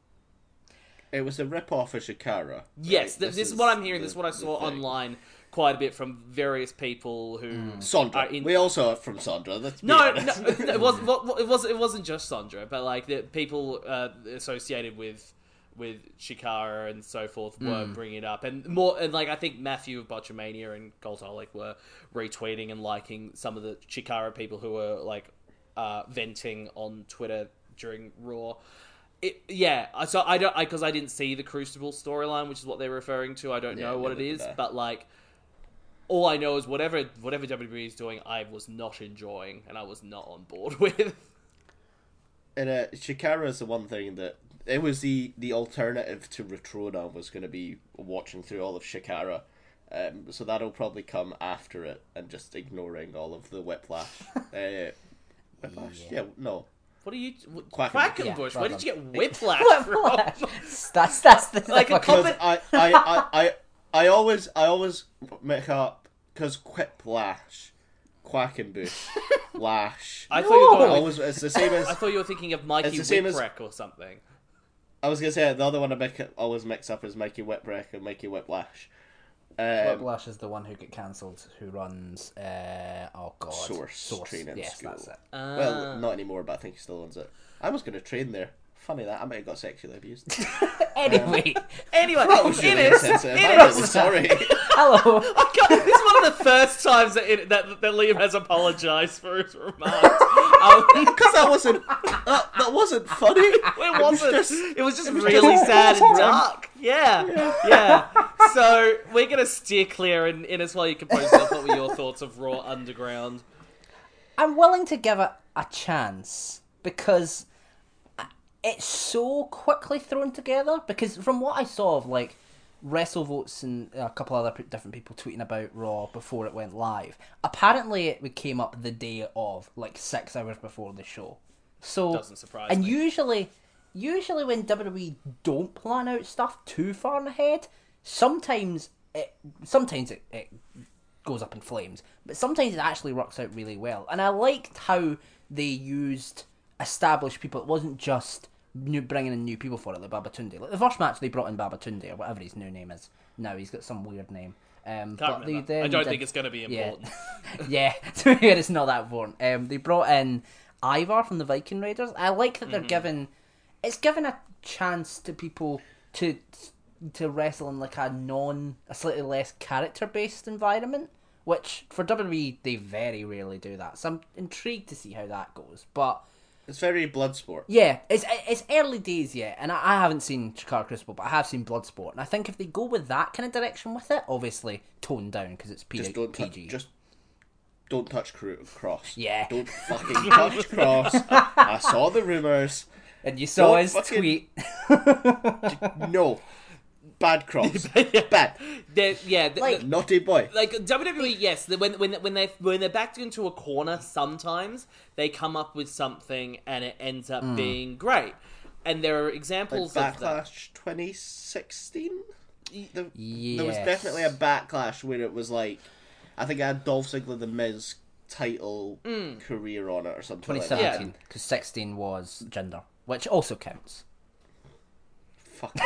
It was a rip-off of Shikara. Yes, right? th- this, is what I'm hearing. the- This is what I the saw thing. online quite a bit from various people who Sandra. are in- We also are from Sandra. Let's be No, no, honest. no, it wasn't. what- It was. It wasn't just Sandra, but like the people uh, associated with with Shikara and so forth were bringing it up, and more. And like I think Matthew of Botchamania and Goldholic were retweeting and liking some of the Shikara people who were like uh, venting on Twitter during Raw. It, yeah, I- so I don't because I, I didn't see the Crucible storyline, which is what they're referring to. I don't Yeah, know what it neither is, did I. but like. All I know is whatever whatever W W E is doing, I was not enjoying, and I was not on board with. And uh, Shikara is the one thing that it was the, the alternative to Retrona was going to be watching through all of Shikara. Um, so that'll probably come after it and just ignoring all of the Whiplash. uh, Whiplash? Yeah. Yeah. no. What are you, Quackenbush. Quackenbush? Yeah, Where well did you done. get whiplash Whiplash. from? that's that's the Like a fucking- com- Because I, I, I, I, I always I always make up because Whiplash, Quackenbush, Lash. I thought you were I going with, always it's the same as I thought you were thinking of Mikey It's the same as- Whipwreck or something. I was gonna say the other one I make always mix up is Mikey Whipwreck and Mikey Whiplash. Um, Whiplash is the one who got cancelled, who runs, uh, oh god, Source Training Yes, School. that's it. Uh, Well, not anymore, but I think he still owns it. I was going to train there. Funny that, I might have got sexually abused. Anyway, anyway, That was really it is. insensitive. It I'm is. really sorry. hello. I got, this is one of the first times that, it, that, that Liam has apologised for his remarks. Um, Because that wasn't that, that wasn't funny. It wasn't. just- it was just it was really just sad and boring. dark. Yeah, yeah. So we're gonna steer clear, and Innes, while you compose yourself, what were your thoughts of Raw Underground? I'm willing to give it a chance because it's so quickly thrown together. Because from what I saw of like WrestleVotes and a couple other p- different people tweeting about Raw before it went live, apparently it came up the day of, like six hours before the show. So Doesn't surprise and me. usually, usually when W W E don't plan out stuff too far in ahead, sometimes it sometimes it, it goes up in flames, but sometimes it actually works out really well. And I liked how they used established people. It wasn't just new bringing in new people for it, like Babatunde. Like the first match, they brought in Babatunde or whatever his new name is. Now he's got some weird name. Um, Can't but remember. they then I don't did- think it's going to be yeah. important. yeah, to be fair, it's not that important. Um, they brought in Ivar from the Viking Raiders. I like that they're Mm-hmm. given. It's given a chance to people to to wrestle in like a non, a slightly less character based environment, which for W W E they very rarely do that. So I'm intrigued to see how that goes. But It's very Bloodsport. Yeah, it's it's early days yet, and I, I haven't seen Chicago Crucible, but I have seen Bloodsport, and I think if they go with that kind of direction with it, obviously toned down because it's P- Just don't P tou- G. just don't touch Cru- Cross. Yeah. Don't fucking touch Cross. I saw the rumors. And you saw Don't his fucking- tweet. No, bad Cross. Yeah. Bad. They're- yeah, th- Like- th- Naughty boy. like W W E, yes. the- When when when they when they're backed into a corner, sometimes they come up with something and it ends up Mm. being great. And there are Like examples of that. Backlash twenty sixteen. The, There was Yes. definitely a backlash where it was like, I think I had Dolph Ziggler the Miz title Mm. career on it or something twenty like that. seventeen, because sixteen was gender, which also counts. Fuck.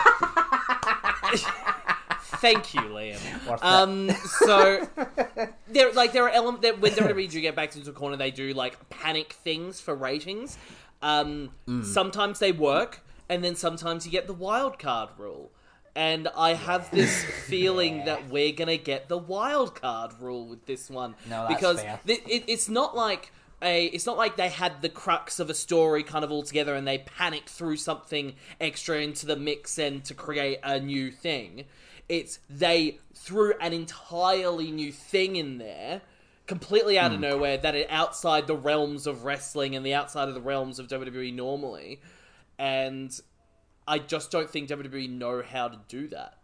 Thank you, Liam. Worth it. Um, so there, like, there are elements that when W W E do get back into a corner, they do like panic things for ratings. Um, Sometimes they work, and then sometimes you get the wild card rule. And I have this feeling Yeah. that we're gonna get the wild card rule with this one No, that's because fair. th- it, it's not like. A, it's not like they had the crux of a story kind of all together and they panicked through something extra into the mix and to create a new thing. It's they threw an entirely new thing in there, completely out of nowhere, that is outside the realms of wrestling and the outside of the realms of W W E normally. And I just don't think W W E know how to do that.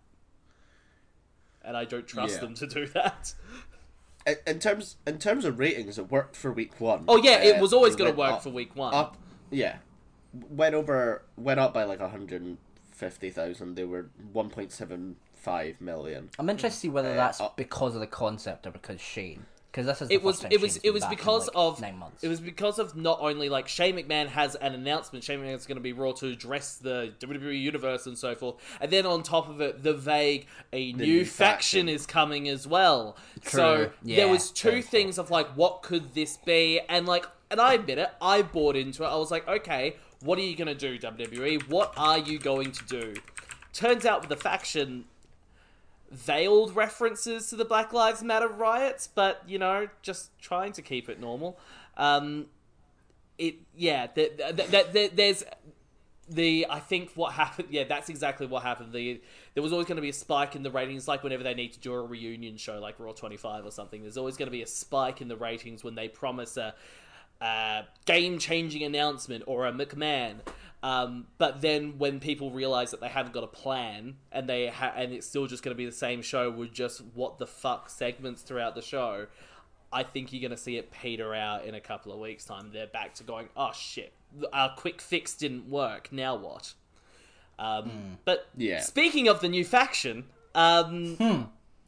And I don't trust Yeah. them to do that. in, in terms in terms of ratings, it worked for week one. Oh yeah, it Uh, was always it going to went work up- for week one. Up, yeah, went over, went up by like a hundred and fifty thousand. They were one point seven five million. I'm interested to see whether Uh, that's uh, because of the concept or because Shane. Because this is the It was first time it was Shane's it been was back in, because like, of nine months. it was because of not only like Shane McMahon has an announcement, Shane McMahon's going to be Raw to address the W W E universe and so forth, and then on top of it, the vague a new, new faction faction. is coming as well. True. So Yeah, there was two very true. things of like what could this be, and like and I admit it, I bought into it. I was like, okay, what are you going to do, W W E? What are you going to do? Turns out with the faction, veiled references to the Black Lives Matter riots, but, you know, just trying to keep it normal. Um, it, yeah, th- th- th- th- there's the, I think what happened, yeah, that's exactly what happened. The, there was always going to be a spike in the ratings, like whenever they need to do a reunion show, like Raw twenty-five or something, there's always going to be a spike in the ratings when they promise a, a game-changing announcement or a McMahon. Um, but then when people realize that they haven't got a plan and they ha- and it's still just going to be the same show with just what the fuck segments throughout the show, I think you're going to see it peter out in a couple of weeks' time. They're back to going, oh shit, our quick fix didn't work. Now what? Um, But Yeah. speaking of the new faction, um,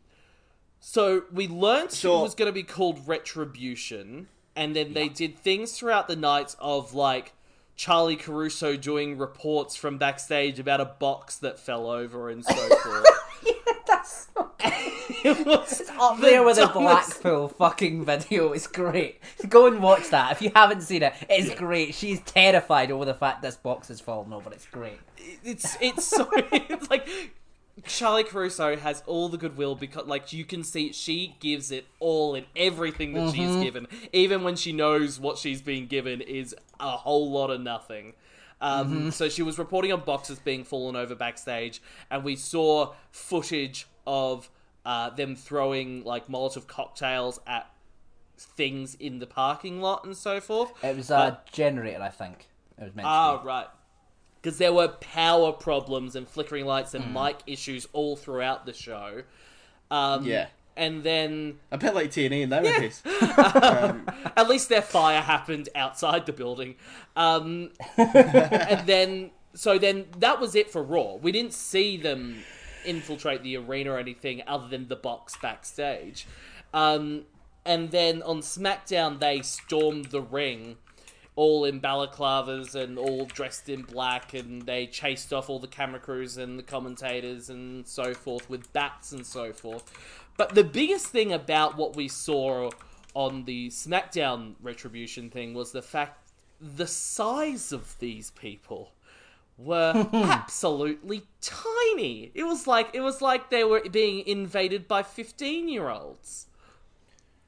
so we learnt So- it was going to be called Retribution, and then they did things throughout the night of like Charlie Caruso doing reports from backstage about a box that fell over and so forth. That's so It was It's up the there with the dumbest- Blackpool fucking video. It's great. Go and watch that if you haven't seen it. It's great. She's terrified over the fact this box has fallen over. It's great. It's it's so it's like Charlie Caruso has all the goodwill because like you can see she gives it all in everything that she's given, even when she knows what she's being given is a whole lot of nothing. Um, So she was reporting on boxes being fallen over backstage, and we saw footage of uh, them throwing like Molotov cocktails at things in the parking lot and so forth. It was a generator, I think. It was meant to Ah, be. right. Because there were power problems and flickering lights and mic issues all throughout the show. Um, Yeah. And then, A bit like T N A nowadays. at least their fire happened outside the building. Um, and then, so then that was it for Raw. We didn't see them infiltrate the arena or anything other than the box backstage. Um, and then on SmackDown, they stormed the ring, all in balaclavas and all dressed in black, and they chased off all the camera crews and the commentators and so forth with bats and so forth. But the biggest thing about what we saw on the SmackDown Retribution thing was the fact the size of these people were absolutely tiny. It was like it was like they were being invaded by fifteen-year-olds.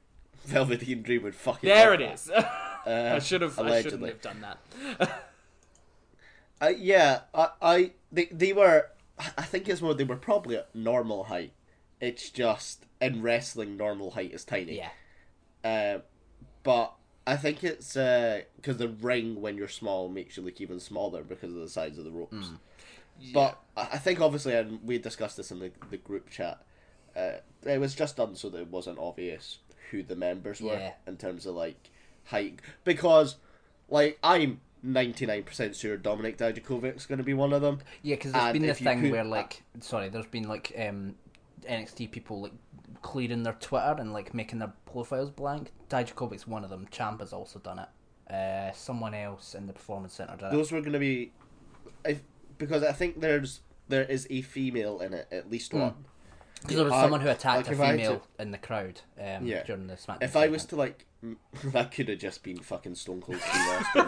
Velveteen Dream would fucking. There love it that. is. Uh, I should have. I shouldn't allegedly. have done that. Uh, yeah, I, I, they, they were. I think it's more. They were probably at normal height. It's just in wrestling, normal height is tiny. Yeah. Uh, but I think it's because the ring, when you're small, makes you look even smaller because of the size of the ropes. Mm. But I I think obviously, and we discussed this in the the group chat. Uh, it was just done so that it wasn't obvious who the members were Yeah. in terms of like height, because like I'm ninety-nine percent sure Dominic Dijakovic's going to be one of them. Yeah, because there's And been the if you thing could- where, like, sorry, there's been, like, um, N X T people, like, clearing their Twitter and, like, making their profiles blank. Dijakovic's one of them. Ciampa's also done it. Uh, someone else in the Performance Center did it. Those were going to be, if, because I think there's there is a female in it, at least one. Because there was I- someone who attacked like, a if I had female to- in the crowd um, Yeah. during the SmackDown If I was segment. to like, m- that could have just been fucking Stone Cold Steve Austin,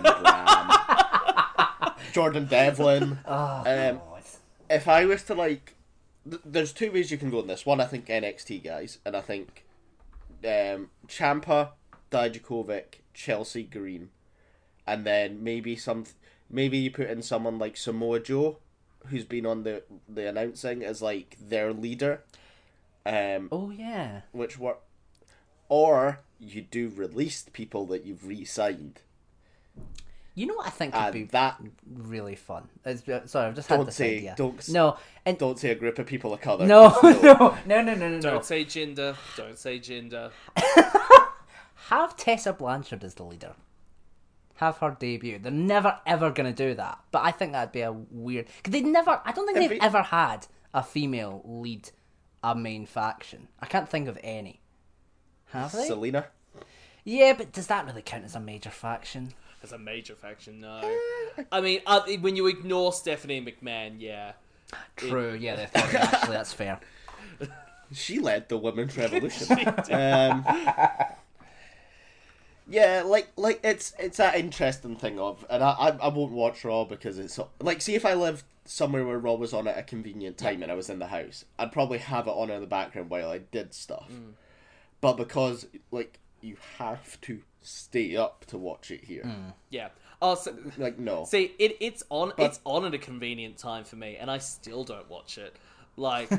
Bram, Jordan Devlin. Oh, Um, God. If I was to like, th- there's two ways you can go in this. One, I think N X T guys, and I think um, Ciampa, Dijakovic, Chelsea Green, and then maybe some, maybe you put in someone like Samoa Joe, who's been on the the announcing as like their leader. Um, Oh, yeah. which were, or you do released people that you've re-signed, You know what I think would and be that really fun? It's, uh, sorry, I've just had Don't this say- idea. don't s- No, and don't say a group of people of color. no, Just no, no, no, no, no, Don't no. say gender. Don't say gender. Have Tessa Blanchard as the leader. Have her debut. They're never ever gonna do that, but I think that'd be a weird. Cause they never. I don't think they've Every- ever had a female lead a main faction. I can't think of any. Have they? Selena. Yeah, but does that really count as a major faction? As a major faction, no. I mean, uh, when you ignore Stephanie McMahon, yeah. True. Yeah, they thought actually that's fair. She led the women's revolution. um, yeah, like like it's it's that interesting thing of, and I I, I won't watch Raw because it's like, see if I lived somewhere where Raw was on at a convenient time and I was in the house, I'd probably have it on in the background while I did stuff. Mm. But because like you have to stay up to watch it here, Yeah. Oh, so, like no. see, it it's on But- it's on at a convenient time for me, and I still don't watch it. Like,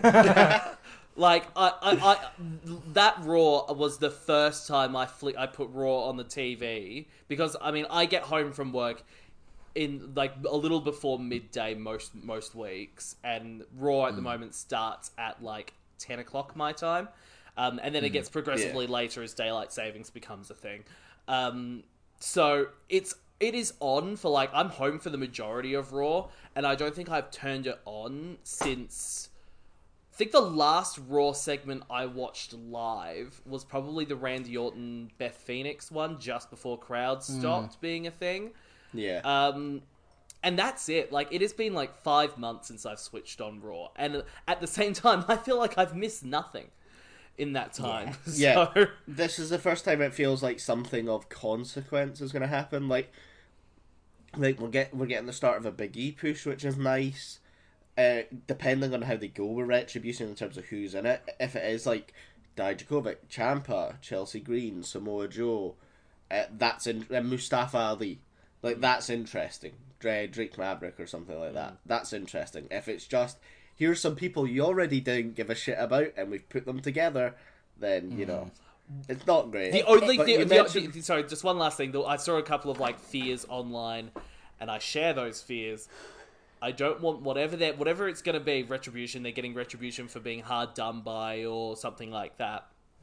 like I, I, I, that Raw was the first time I fli I put Raw on the T V because I mean I get home from work in like a little before midday most most weeks, and Raw at the moment starts at like ten o'clock my time, um, and then it gets progressively later as daylight savings becomes a thing. Um, so it's it is on for like I'm home for the majority of Raw, and I don't think I've turned it on since. I think the last Raw segment I watched live was probably the Randy Orton Beth Phoenix one, just before crowds stopped being a thing. Yeah. Um, and that's it. Like, it has been like five months since I've switched on Raw, and at the same time, I feel like I've missed nothing in that time. Yeah. So, This is the first time it feels like something of consequence is going to happen. Like, like we'll get we're getting the start of a Big E push, which is nice. Uh, depending on how they go with Retribution in terms of who's in it, if it is like Dijakovic, Ciampa, Chelsea Green, Samoa Joe, uh, that's in uh, Mustafa Ali, like that's interesting. Dre, Drake Maverick or something like that. That's interesting. If it's just here's some people you already didn't give a shit about and we've put them together, then you know it's not great. the only But thing, you the, mentioned- the- sorry, just one last thing. Though, I saw a couple of like fears online, and I share those fears. I don't want whatever that whatever it's going to be. Retribution. They're getting retribution for being hard done by or something like that.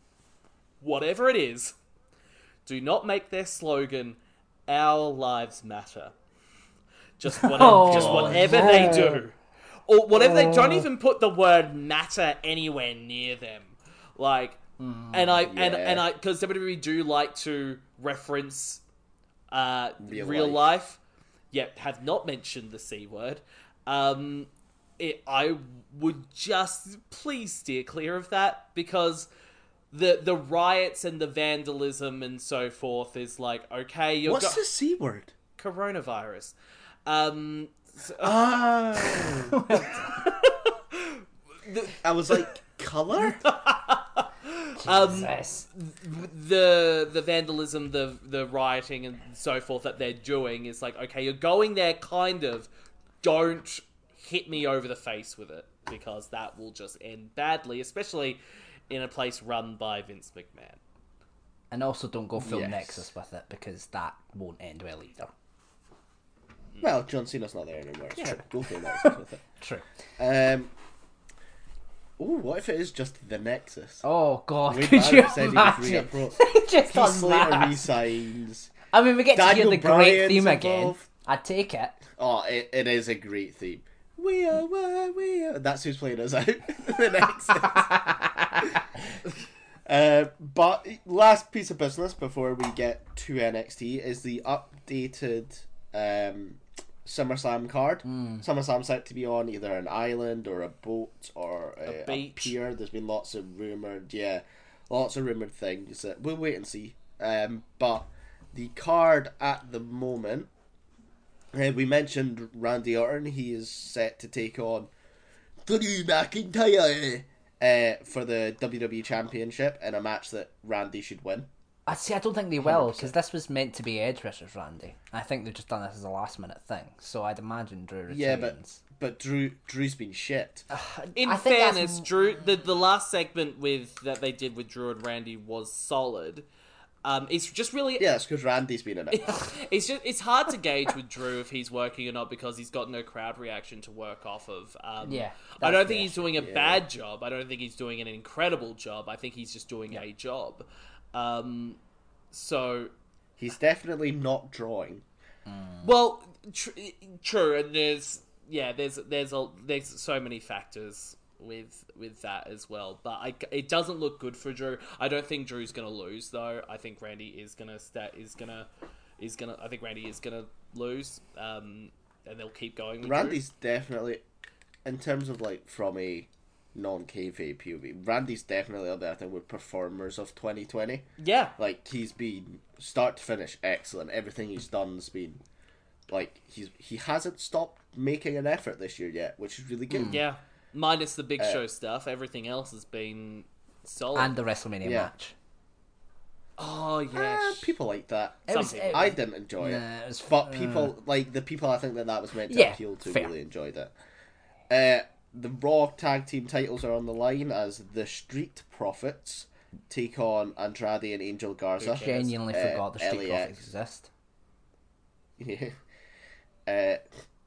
Whatever it is, do not make their slogan "Our lives matter." Just whatever, Oh, just whatever no. they do, or whatever they don't even put the word "matter" anywhere near them. Like, and I and yeah. and I because W W E do like to reference uh, real, Real life. life. Yet have not mentioned the C word. Um, it, I would just please steer clear of that because the the riots and the vandalism and so forth is like okay, you're What's go- the C word? coronavirus. Um, so- Ah, I was like color. Um, Jesus. the the vandalism, the the rioting, and so forth that they're doing is like, okay, you're going there, kind of. Don't hit me over the face with it, because that will just end badly, especially in a place run by Vince McMahon. And also don't go full Yes. Nexus with it, because that won't end well either. Well, John Cena's not there anymore. It's Yeah. true. Go for the Nexus with it. True. Um. Ooh, what if it is just the Nexus? Oh god, Wade could you Barrett said he was imagine? reapproached. Just Heath Slater unmasked. resigns. I mean, we get Daniel to hear the great Bryan's theme again. involved. I'd take it. Oh, it, it is a great theme. We are where we are. That's who's playing us out. The Nexus. uh, but last piece of business before we get to N X T is the updated um, SummerSlam card. Mm. SummerSlam's set to be on either an island or a boat or a, A beach. pier. There's been lots of rumoured, yeah, lots of rumoured things. That we'll wait and see. Um, but the card at the moment, uh, we mentioned Randy Orton. He is set to take on Drew McIntyre uh, for the W W E Championship in a match that Randy should win. I see. I don't think they will, one hundred because percent. this was meant to be Edge versus Randy. I think they've just done this as a last minute thing. So I'd imagine Drew retains. Yeah, but but Drew Drew's been shit. In I think that's- fairness, Drew, the the last segment with that they did with Drew and Randy was solid. Um, it's just really Yeah, it's because Randy's been in it. it's just it's hard to gauge with Drew if he's working or not, because he's got no crowd reaction to work off of. Um, Yeah, I that's don't the think he's issue. doing a Yeah. bad job. I don't think he's doing an incredible job. I think he's just doing a job. Um, so, He's definitely not drawing. well, tr- true, and there's yeah, there's there's a there's so many factors with with that as well, but I, it doesn't look good for Drew. I don't think Drew's gonna lose though. I think Randy is gonna stat is gonna is gonna. I think Randy is gonna lose, um, and they'll keep going with Randy's definitely, in terms of like from a non-kayfabe P O V, Randy's definitely up there. I think with performers of twenty twenty. Drew. Yeah, Like he's been start to finish excellent. Everything he's done's been like he's he hasn't stopped making an effort this year yet, which is really good. yeah. Minus the Big Uh, Show stuff, everything else has been solid. And the WrestleMania Yeah. match. oh Ah, yeah, people like that. It was, Some it people. I didn't enjoy it. Nah, it was But uh, people, like, the people I think that that was meant to Yeah, appeal to fair. really enjoyed it. Uh, the Raw Tag Team titles are on the line as the Street Profits take on Andrade and Angel Garza. Who cares? genuinely Uh, forgot the Street L A X. Profits exist. Yeah. Uh,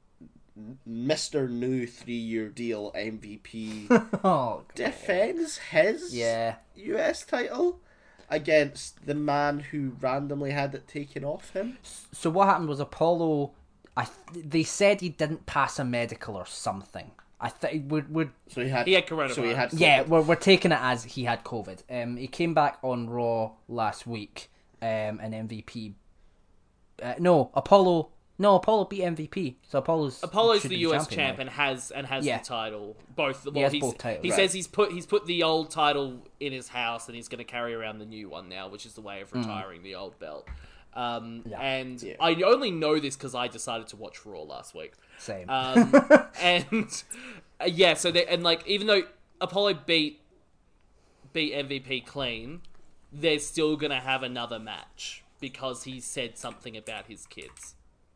Mister New three-year deal M V P Oh, God. defends his Yeah. U S title against the man who randomly had it taken off him. So what happened was Apollo. I th- they said he didn't pass a medical or something. I think we're, we're So he had He had coronavirus. So he had yeah COVID. we're we're taking it as he had COVID. Um, he came back on Raw last week. Um, and M V P. Uh, no, Apollo. No, Apollo beat M V P. So Apollo's Apollo's should the be U S champion champ now. and has and has Yeah. the title. Both. Well, He has he's, both titles. He Right. says he's put he's put the old title in his house and he's going to carry around the new one now, which is the way of retiring the old belt. Um, Mm. Yeah. And Yeah. I only know this because I decided to watch Raw last week. Same. Um, and uh, yeah, so they and like even though Apollo beat beat M V P clean, they're still gonna have another match because he said something about his kids.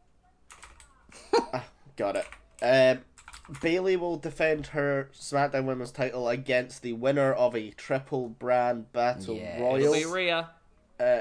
Got it. Um, Bailey will defend her SmackDown Women's title against the winner of a triple brand battle Yeah. It'll royal. be Rhea. Uh,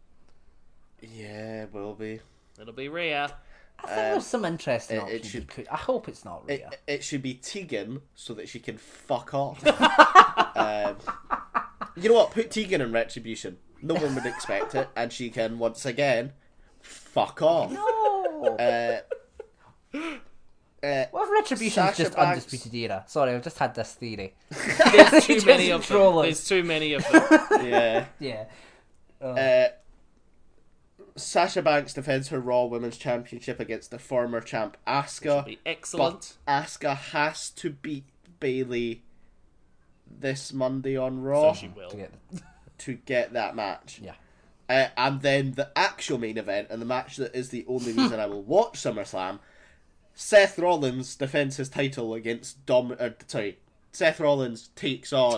yeah, will be. It'll be Rhea. I think there's some interesting it- it options. you should- could- I hope it's not Rhea. It, it should be Tegan so that she can fuck off. um, you know what? Put Tegan in Retribution. No one would expect it, and she can once again fuck off. No. Uh, uh, What if Retribution's Sasha just Banks- Undisputed Era? Sorry, I've just had this theory. There's too Just many of them. troll us. There's too many of them. yeah. Yeah. Uh, Sasha Banks defends her Raw Women's Championship against the former champ Asuka. Be excellent. But Asuka has to beat Bailey this Monday on So Raw she will. To get- to get that match. Yeah. Uh, and then the actual main event, and the match that is the only reason I will watch SummerSlam, Seth Rollins defends his title against Dom. Uh, sorry, Seth Rollins takes on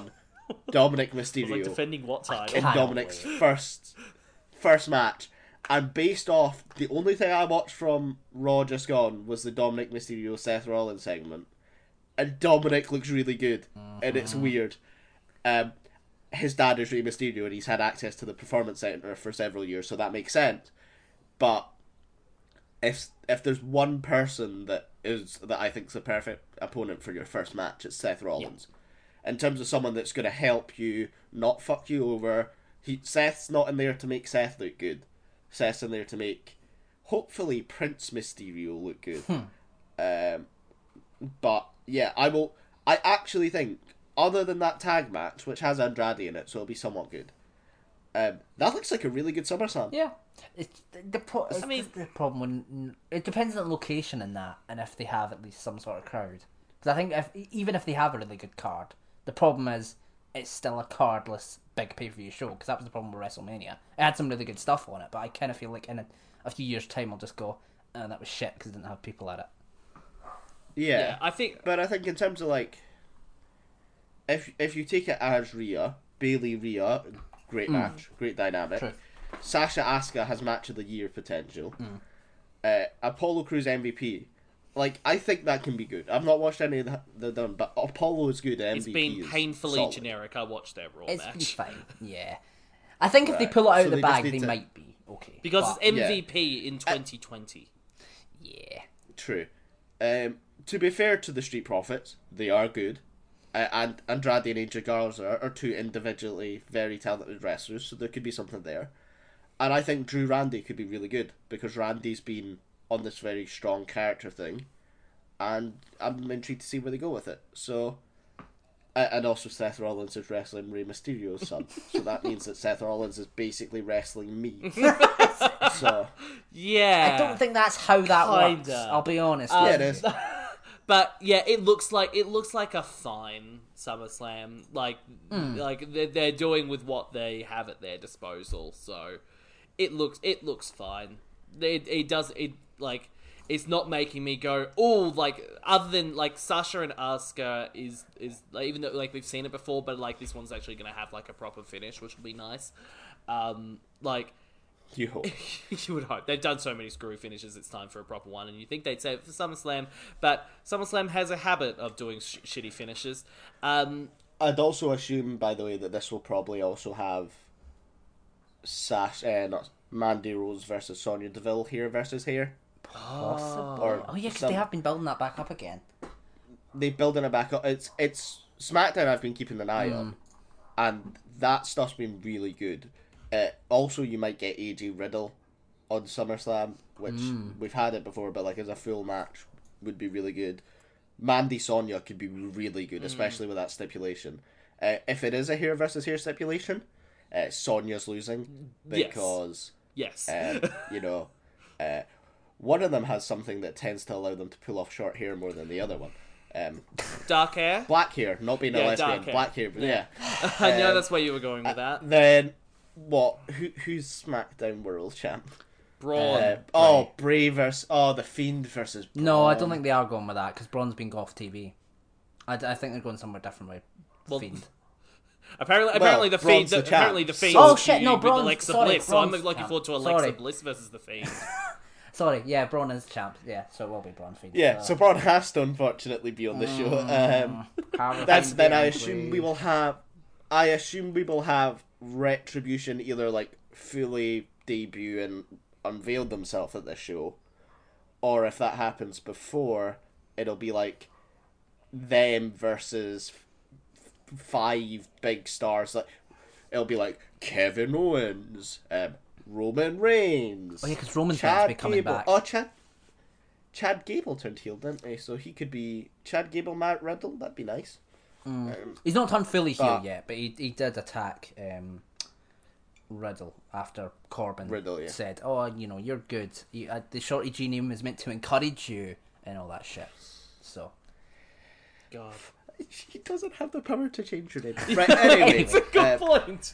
Dominic I was Mysterio like, defending what title? in Cannot Dominic's wait. first first match. And based off, the only thing I watched from Raw just gone was the Dominic Mysterio Seth Rollins segment. And Dominic looks really good. Mm-hmm. And it's weird. Um, his dad is Rey Mysterio and he's had access to the Performance Center for several years, so that makes sense. But if if there's one person that is that I think is the perfect opponent for your first match, it's Seth Rollins. Yeah. In terms of someone that's going to help you not fuck you over, he Seth's not in there to make Seth look good. Seth's in there to make, hopefully, Prince Mysterio look good. Hmm. Um, but yeah, I will. I actually think, other than that tag match, which has Andrade in it, so it'll be somewhat good. Um, that looks like a really good SummerSlam. Yeah, it's the, the pro- I mean, the problem when it depends on the location in that, and if they have at least some sort of crowd. Because I think if even if they have a really good card, the problem is it's still a cardless big pay per view show. Because that was the problem with WrestleMania. It had some really good stuff on it, but I kind of feel like in a, a few years' time, I'll just go, "Oh, that was shit" because it didn't have people at it. Yeah, yeah, I think, but I think in terms of like, if if you take it as Rhea, Bailey Rhea. Great mm. match, great dynamic. True. Sasha Asuka has match of the year potential. Mm. Uh, Apollo Crews M V P. Like, I think that can be good. I've not watched any of the, the done, but Apollo is good. M V P it's been painfully solid. generic. I watched their Raw it's match. It's been fine, yeah. I think if right. they pull it out so of the bag, they to... might be okay. Because but... it's M V P yeah. in twenty twenty. Yeah. True. Um, to be fair to the Street Profits, they are good. Uh, and Andrade and A J Garza are two individually very talented wrestlers, so there could be something there. And I think Drew Randy could be really good, because Randy's been on this very strong character thing, and I'm intrigued to see where they go with it. So, uh, and also Seth Rollins is wrestling Rey Mysterio's son, so that means that Seth Rollins is basically wrestling me. So, yeah, I don't think that's how that kinda. works. I'll be honest. Um, yeah, it is. But yeah, it looks like it looks like a fine SummerSlam. Like mm. like they're, they're doing with what they have at their disposal. So it looks it looks fine. It it does it like it's not making me go oh like other than like Sasha and Asuka is is like, even though like we've seen it before, but like this one's actually gonna have like a proper finish, which will be nice. Um, like. You hope. You would hope. They've done so many screw finishes, it's time for a proper one, and you think they'd say it for SummerSlam, but SummerSlam has a habit of doing sh- shitty finishes. Um, I'd also assume, by the way, that this will probably also have Sash, uh, not Mandy Rose versus Sonya Deville here versus here. Possibly. Or oh, yeah, because some... they have been building that back up again. They're building it back up. It's, it's SmackDown I've been keeping an eye mm. on, and that stuff's been really good. Uh, also, you might get A J Riddle on SummerSlam, which mm. we've had it before, but like as a full match would be really good. Mandy Sonya could be really good, mm. especially with that stipulation. Uh, if it is a hair versus hair stipulation, uh, Sonya's losing because yes, yes. Um, you know, uh, one of them has something that tends to allow them to pull off short hair more than the other one. Um, dark hair, black hair, not being yeah, a lesbian, dark hair. black hair, but yeah. yeah. I know um, that's where you were going with uh, that. Then. What? Who? Who's SmackDown World Champ? Braun. Uh, oh, Bray versus... Oh, The Fiend versus Braun. No, I don't think they are going with that, because Braun's been off T V. I, I think they're going somewhere different with well, Fiend. Apparently, apparently well, the Fiend... The, the apparently the Fiend... Oh, shit, no, Braun, Braun... Alexa sorry, Bliss, so I'm Braun's looking champ. forward to Alexa sorry. Bliss versus the Fiend. Sorry, yeah, Braun is champ. Yeah, so it will be Braun Fiend. Yeah, so, so Braun has to unfortunately be on the show. Um, that's then I assume please. we will have... I assume we will have Retribution either, like, fully debut and unveil themselves at this show, or if that happens before, it'll be like them versus f- five big stars. Like it'll be like Kevin Owens, um, Roman Reigns. Oh yeah, because Roman's Chad meant to be coming Gable. back. Oh, Chad. Chad Gable turned heel, didn't he? So he could be Chad Gable, Matt Riddle. That'd be nice. Mm. Um, He's not turned fully heel but, yet, but he he did attack um, Riddle after Corbin Riddle, yeah. said, "Oh, you know, you're good. You, uh, the Shorty G name is meant to encourage you and all that shit." So, God, he doesn't have the power to change your name. Right, anyway, it's a good uh, point.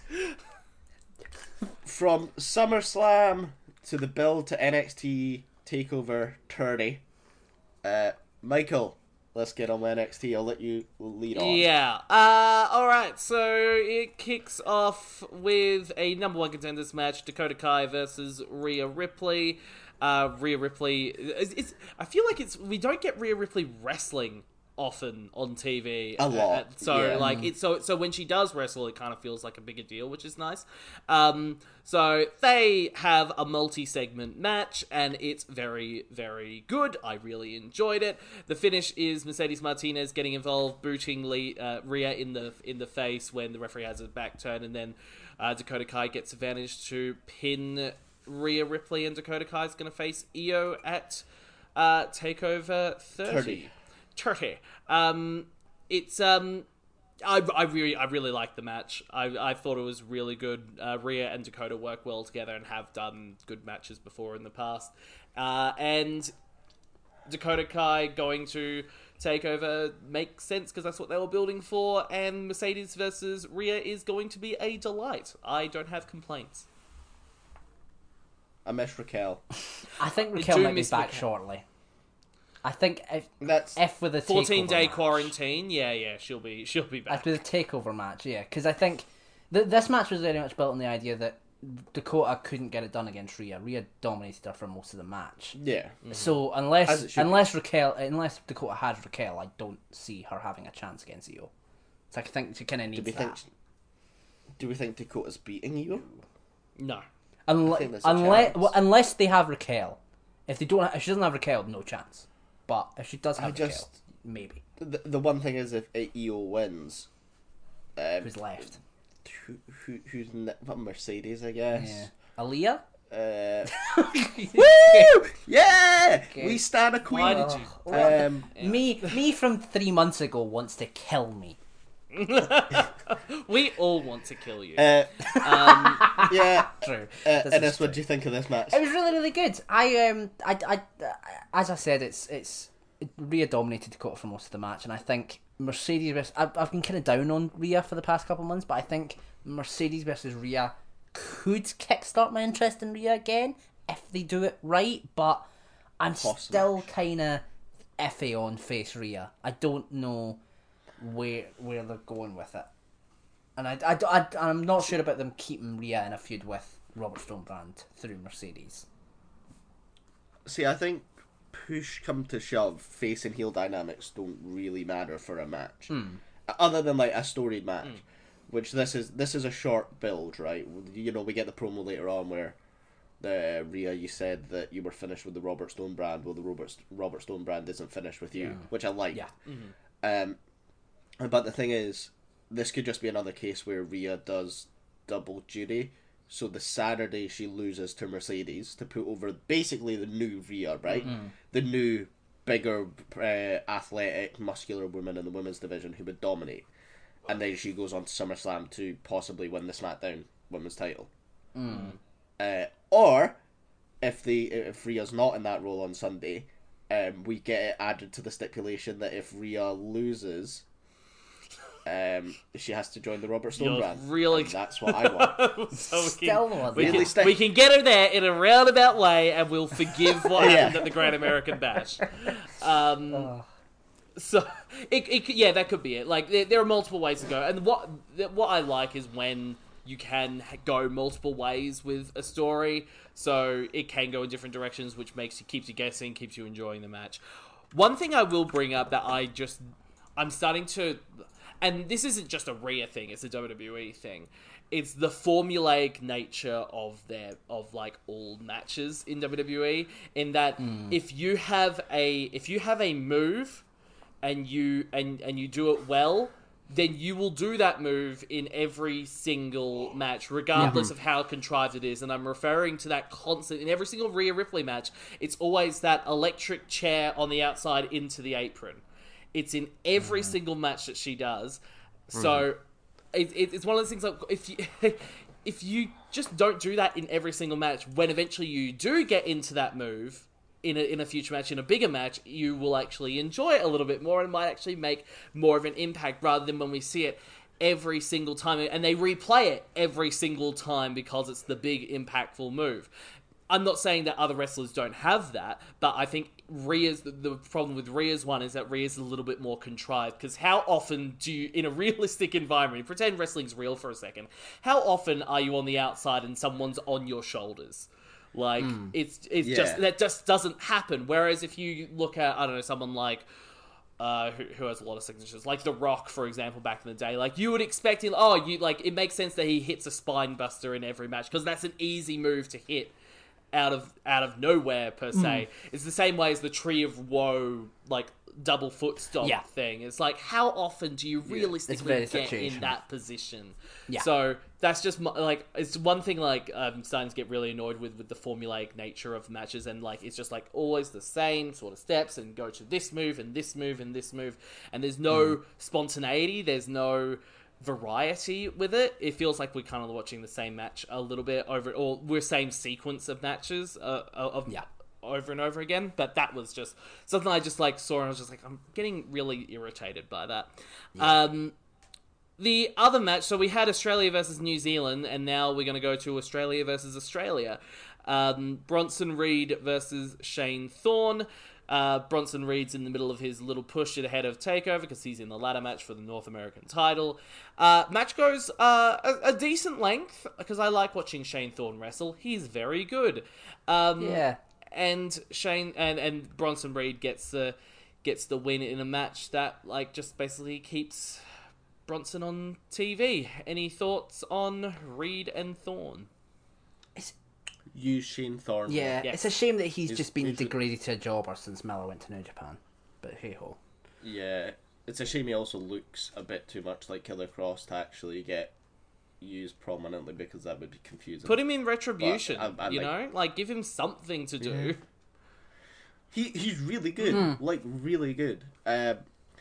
From SummerSlam to the build to N X T Takeover thirty, uh, Michael, let's get on with N X T. I'll let you lead on. Yeah. Uh, all right. So it kicks off with a number one contenders match: Dakota Kai versus Rhea Ripley. Uh, Rhea Ripley. It's, it's, I feel like it's we don't get Rhea Ripley wrestling often on T V. A lot. Uh, so yeah. like it's so so when she does wrestle, it kind of feels like a bigger deal, which is nice. Um, so they have a multi-segment match, and it's very very good. I really enjoyed it. The finish is Mercedes Martinez getting involved, booting Lee, uh, Rhea in the in the face when the referee has a back turn, and then uh, Dakota Kai gets advantage to pin Rhea Ripley, and Dakota Kai is going to face Io at uh, Takeover thirty. thirty. Um, it's um, I, I really I really liked the match. I I thought it was really good. Uh, Rhea and Dakota work well together and have done good matches before in the past. Uh, and Dakota Kai going to Takeover makes sense because that's what they were building for. And Mercedes versus Rhea is going to be a delight. I don't have complaints. I miss Raquel. I think Raquel do might be miss back Raquel. shortly. I think if That's if with a fourteen day takeover quarantine. Yeah, yeah, she'll be she'll be back. after the takeover match, yeah, because I think th- this match was very much built on the idea that Dakota couldn't get it done against Rhea. Rhea dominated her for most of the match. yeah. So As it unless should unless Raquel unless Dakota has Raquel, I don't see her having a chance against Io. So I think she kind of Do needs we that. think? Do we think Dakota's beating you? No. Unless think there's a unless chance. well, unless they have Raquel. If they don't, if she doesn't have Raquel, no chance. But if she does have I Raquel, just- maybe. The, the one thing is, if Io wins, um, Who's left? who, who who's ne- what, Mercedes? I guess. Yeah, Aaliyah. Uh, woo! Yeah, Okay. we stand a queen. Why did you? Oh, Um, Me, me from three months ago wants to kill me. We all want to kill you. uh, Um, yeah. True. Uh, This Innes, is what true. do you think of this match? It was really, really good. I um, I, I, as I said, it's it's Rhea dominated Dakota for most of the match, and I think Mercedes versus I've, I've been kind of down on Rhea for the past couple of months, but I think Mercedes versus Rhea could kickstart my interest in Rhea again if they do it right. But I'm Possibly. still kind of iffy on face Rhea. I don't know where where they're going with it, and I, I, I I'm not sure about them keeping Rhea in a feud with Robert Stonebrand through Mercedes. See, I think push come to shove, face and heel dynamics don't really matter for a match, other than like a storied match. Which this is this is a short build, right? You know, we get the promo later on where the Rhea, you said that you were finished with the Robert Stone brand. Well, the Robert Robert Stone brand isn't finished with you, which I like. Yeah. Um, but the thing is, this could just be another case where Rhea does double duty. So the Saturday she loses to Mercedes to put over basically the new Rhea, right? The new, bigger, uh, athletic, muscular woman in the women's division who would dominate. And then she goes on to SummerSlam to possibly win the SmackDown Women's title. Uh, or, if the if Rhea's not in that role on Sunday, um, we get it added to the stipulation that if Rhea loses, um, she has to join the Robert Stone You're brand. really- And that's what I want. so we Still can, one. we, Really can, stay- we can get her there in a roundabout way, and we'll forgive what Yeah. happened at the Great American Bash. Um, So, it, it could- yeah, that could be it. Like, there, there are multiple ways to go, and what what I like is when you can go multiple ways with a story, so it can go in different directions, which makes you keeps you guessing, keeps you enjoying the match. One thing I will bring up that I just I'm starting to, and this isn't just a Rhea thing; it's a W W E thing. It's the formulaic nature of their of like all matches in W W E. In that, if you have a if you have a move and you and and you do it well, then you will do that move in every single match, regardless of how contrived it is. And I'm referring to that constant in every single Rhea Ripley match. It's always that electric chair on the outside into the apron. It's in every single match that she does. So it, it, it's one of those things like if you if you just don't do that in every single match, when eventually you do get into that move in a, in a future match, in a bigger match, you will actually enjoy it a little bit more and might actually make more of an impact rather than when we see it every single time and they replay it every single time because it's the big impactful move. I'm not saying that other wrestlers don't have that, but I think Rhea's the, the problem with Rhea's one is that Rhea's a little bit more contrived, because how often do you, in a realistic environment, pretend wrestling's real for a second, how often are you on the outside and someone's on your shoulders? Like, mm. it's it's yeah. just, that just doesn't happen. Whereas if you look at, I don't know, someone like, uh, who, who has a lot of signatures, like The Rock, for example, back in the day, like, you would expect him, oh, you, like, it makes sense that he hits a spine buster in every match, because that's an easy move to hit out of out of nowhere, per se. Mm. It's the same way as the Tree of Woe, like, double foot stomp yeah. thing. It's like, how often do you realistically yeah, get in that position? Yeah. So that's just like, it's one thing, like, I'm starting to get really annoyed with with the formulaic nature of matches, and like it's just like always the same sort of steps, and go to this move and this move and this move, and there's no mm. spontaneity, there's no variety with it. It feels like we're kind of watching the same match a little bit over, or we're same sequence of matches uh, of yeah. over and over again. But that was just something I just like saw, and I was just like, I'm getting really irritated by that. Yeah. Um, the other match, so we had Australia versus New Zealand, and now we're going to go to Australia versus Australia. Um, Bronson Reed versus Shane Thorne. Uh, Bronson Reed's in the middle of his little push ahead of TakeOver because he's in the ladder match for the North American title. Uh, match goes uh, a, a decent length because I like watching Shane Thorne wrestle. He's very good. Um, yeah. And Shane and, and Bronson Reed gets the gets the win in a match that like just basically keeps Bronson on T V. Any thoughts on Reed and Thorne? It's Use Shane Thorne. Yeah, yes. It's a shame that he's, he's just been he's degraded to a jobber since Miller went to New Japan. But hey ho. Yeah, it's a shame he also looks a bit too much like Killer Cross to actually get used prominently, because that would be confusing. Put him in Retribution, I, I you like, know? Like, give him something to do. Yeah. He He's really good. Mm. Like, really good. Um,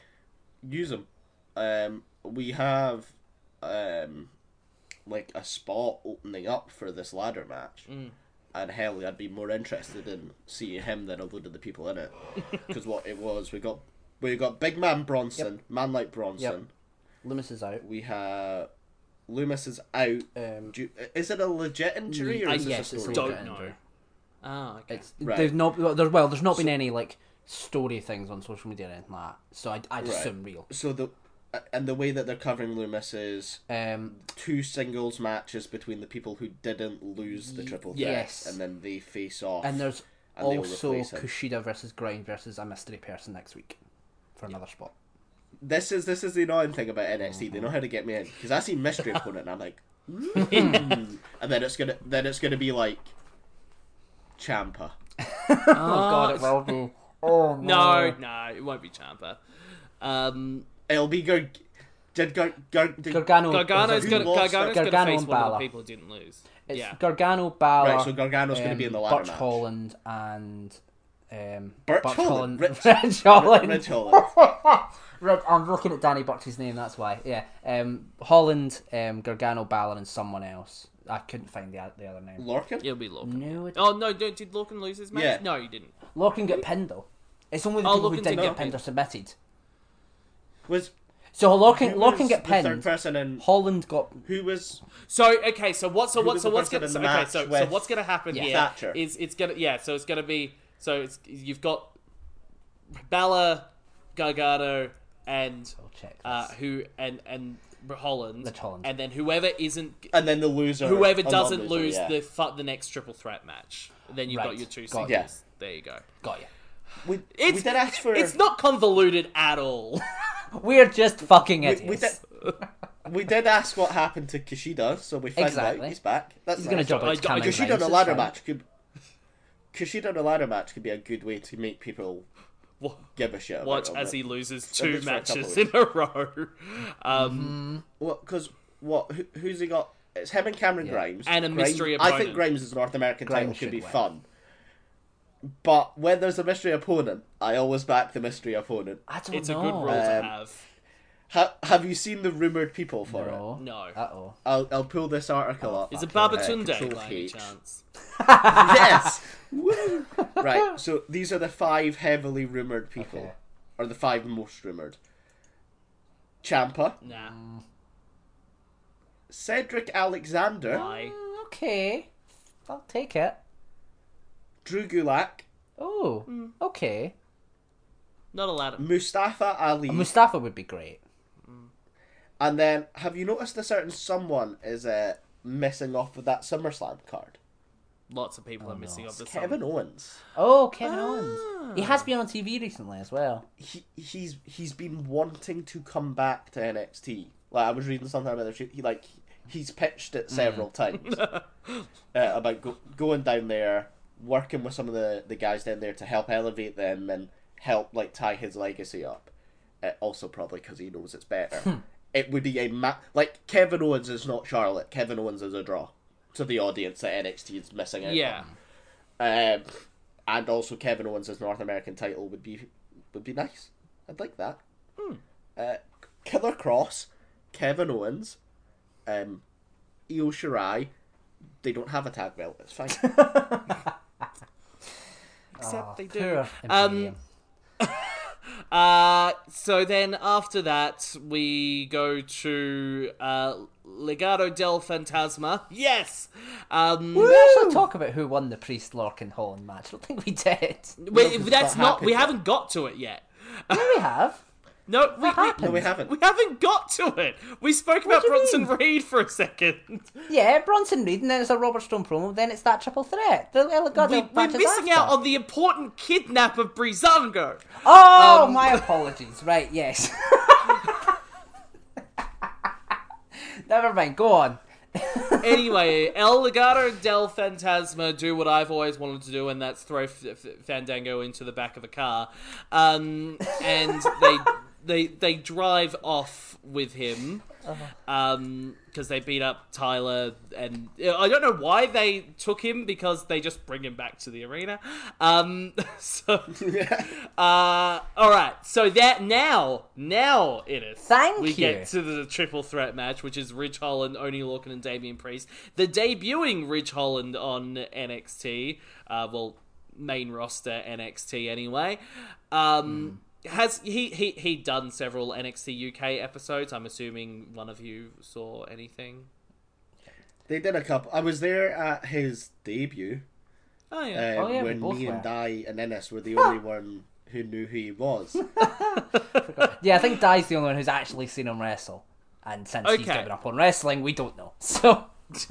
use him. Um, we have um, like a spot opening up for this ladder match. Mm. And hell, I'd be more interested in seeing him than a load of the people in it. Because what it was, we got we got Big Man Bronson, yep. Man Like Bronson. Yep. Loomis is out. We have Loomis is out. Um, Do you, is it a legit injury or I is guess this a it's story? a legit Don't injury. know. Ah, okay. It's, right. There's not well, there's, well, there's not so, been any like story things on social media or anything like that. So I I just right. assume real. So the and the way that they're covering Loomis is um, two singles matches between the people who didn't lose the triple threat, yes. and then they face off. And there's and also Kushida versus Grind versus a mystery person next week for another yeah. spot. This is this is the annoying thing about N X T. Mm-hmm. They know how to get me in, because I see mystery opponent and I'm like, mm. and then it's gonna then it's gonna be like Ciampa. Oh god, it will be. Oh no, no, no it won't be Ciampa. Um. It'll be Gar- did Gar- Gar- did Gargano. Gargano's going to face Gargano one of the people who didn't lose. It's yeah. Gargano, Balor, right, so Gargano's um, going to be in the ladder Butch match. Holland and um, Butch, Butch Holland, Holland, Rich, Rich Holland. Rich Holland. Rich, I'm looking at Danny Burch's name. That's why. Yeah, um, Holland, um, Gargano, Balor, and someone else. I couldn't find the the other name. Lorcan. It'll be Lorcan. No. It oh no! Did, did Lorcan lose his match? Yeah. No, he didn't. Lorcan got pinned though. It's only the oh, people Lorcan who didn't did get pinned or submitted. Was. So Lorcan, Lorcan get pinned. Third person in, Holland got. Who was? So okay, so what? So what? So what's gonna? So, okay, so so what's gonna happen yeah. here? Thatcher. Is it's gonna yeah? So it's gonna be so it's you've got Balor, Gargano, and uh, who and and Holland, Holland, and then whoever isn't, and then the loser, whoever doesn't loser, lose yeah. the fu- the next triple threat match. Then you've right. got your two got singles. Yeah. There you go. Got you. We, it's, we did ask for. It's not convoluted at all. We're just fucking idiots. We, we, did, we did ask what happened to Kushida, so we found exactly. out he's back. That's he's nice. going to drop I, his I, Kushida in a ladder match could. Kushida in a ladder match could be a good way to make people what, give a shit. Watch about as it. he loses two matches in a row. Um, mm-hmm. Well, because what? Who, who's he got? It's him and Cameron yeah. Grimes and a Grimes, mystery opponent. I think Grimes' North American Grimes title could be win. fun. But when there's a mystery opponent, I always back the mystery opponent. I don't it's know. a good rule um, to have. Ha- have you seen the rumoured people for no. it? No. Uh-oh. I'll I'll pull this article oh, up. Is it uh, Babatunde by any chance? Yes! Woo! Right, so these are the five heavily rumoured people. Okay. Or the five most rumoured. Ciampa. Nah. Cedric Alexander. Why? Mm, okay. I'll take it. Drew Gulak. Oh, okay. Not a ladder. Mustafa Ali. Mustafa would be great. And then, have you noticed a certain someone is uh, missing off with that SummerSlam card? Lots of people Oh, are missing no. off the Kevin song. Owens. Oh, Kevin Ah. Owens. He has been on T V recently as well. He he's he's been wanting to come back to N X T. Like I was reading something about the he like he's pitched it several times uh, about go, going down there, working with some of the, the guys down there to help elevate them and help like tie his legacy up. Uh, also, probably because he knows it's better. It would be a ma- like Kevin Owens is not Charlotte. Kevin Owens is a draw to the audience that N X T is missing out on. Yeah. Um, and also Kevin Owens' North American title would be would be nice. I'd like that. Hmm. Uh, Killer Cross, Kevin Owens, um, Io Shirai. They don't have a tag belt. It's fine. Except Oh, they do. poor Um, Imperium. Uh, so then after that, we go to uh, Legado del Fantasma. Yes! Um, Did we actually talk about who won the Priest Lorcan Holland match? I don't think we did. wait, No, 'cause that's it's not not. happened We yet. haven't got to it yet. Yeah, we have. No, we, we, happened? No, we haven't. we haven't got to it. We spoke about do you Bronson mean? Reed for a second. Yeah, Bronson Reed, and then it's a Robert Stone promo, then it's that triple threat. The El Legado We, we're matches missing after. out on the important kidnap of Breezango. Oh, Um, my apologies. Right, yes. Never mind, go on. Anyway, El Legado del Fantasma do what I've always wanted to do, and that's throw F- F- Fandango into the back of a car. Um, and they they they drive off with him um, because they beat up Tyler, and I don't know why they took him because they just bring him back to the arena. Um, so, uh, all right. So that now, now it is. Thank we you. get to the triple threat match, which is Ridge Holland, Oney Lorcan, and Damian Priest. The debuting Ridge Holland on N X T, uh, well, main roster N X T anyway. Um, Has he he he done several N X T U K episodes? I'm assuming one of you saw anything. They did a couple. I was there at his debut. Oh Uh, yeah. Oh, yeah, we when both me were. and Di and Ennis were the only one who knew who he was. Yeah, I think Dai's the only one who's actually seen him wrestle. And since he's Okay. given up on wrestling, we don't know. So,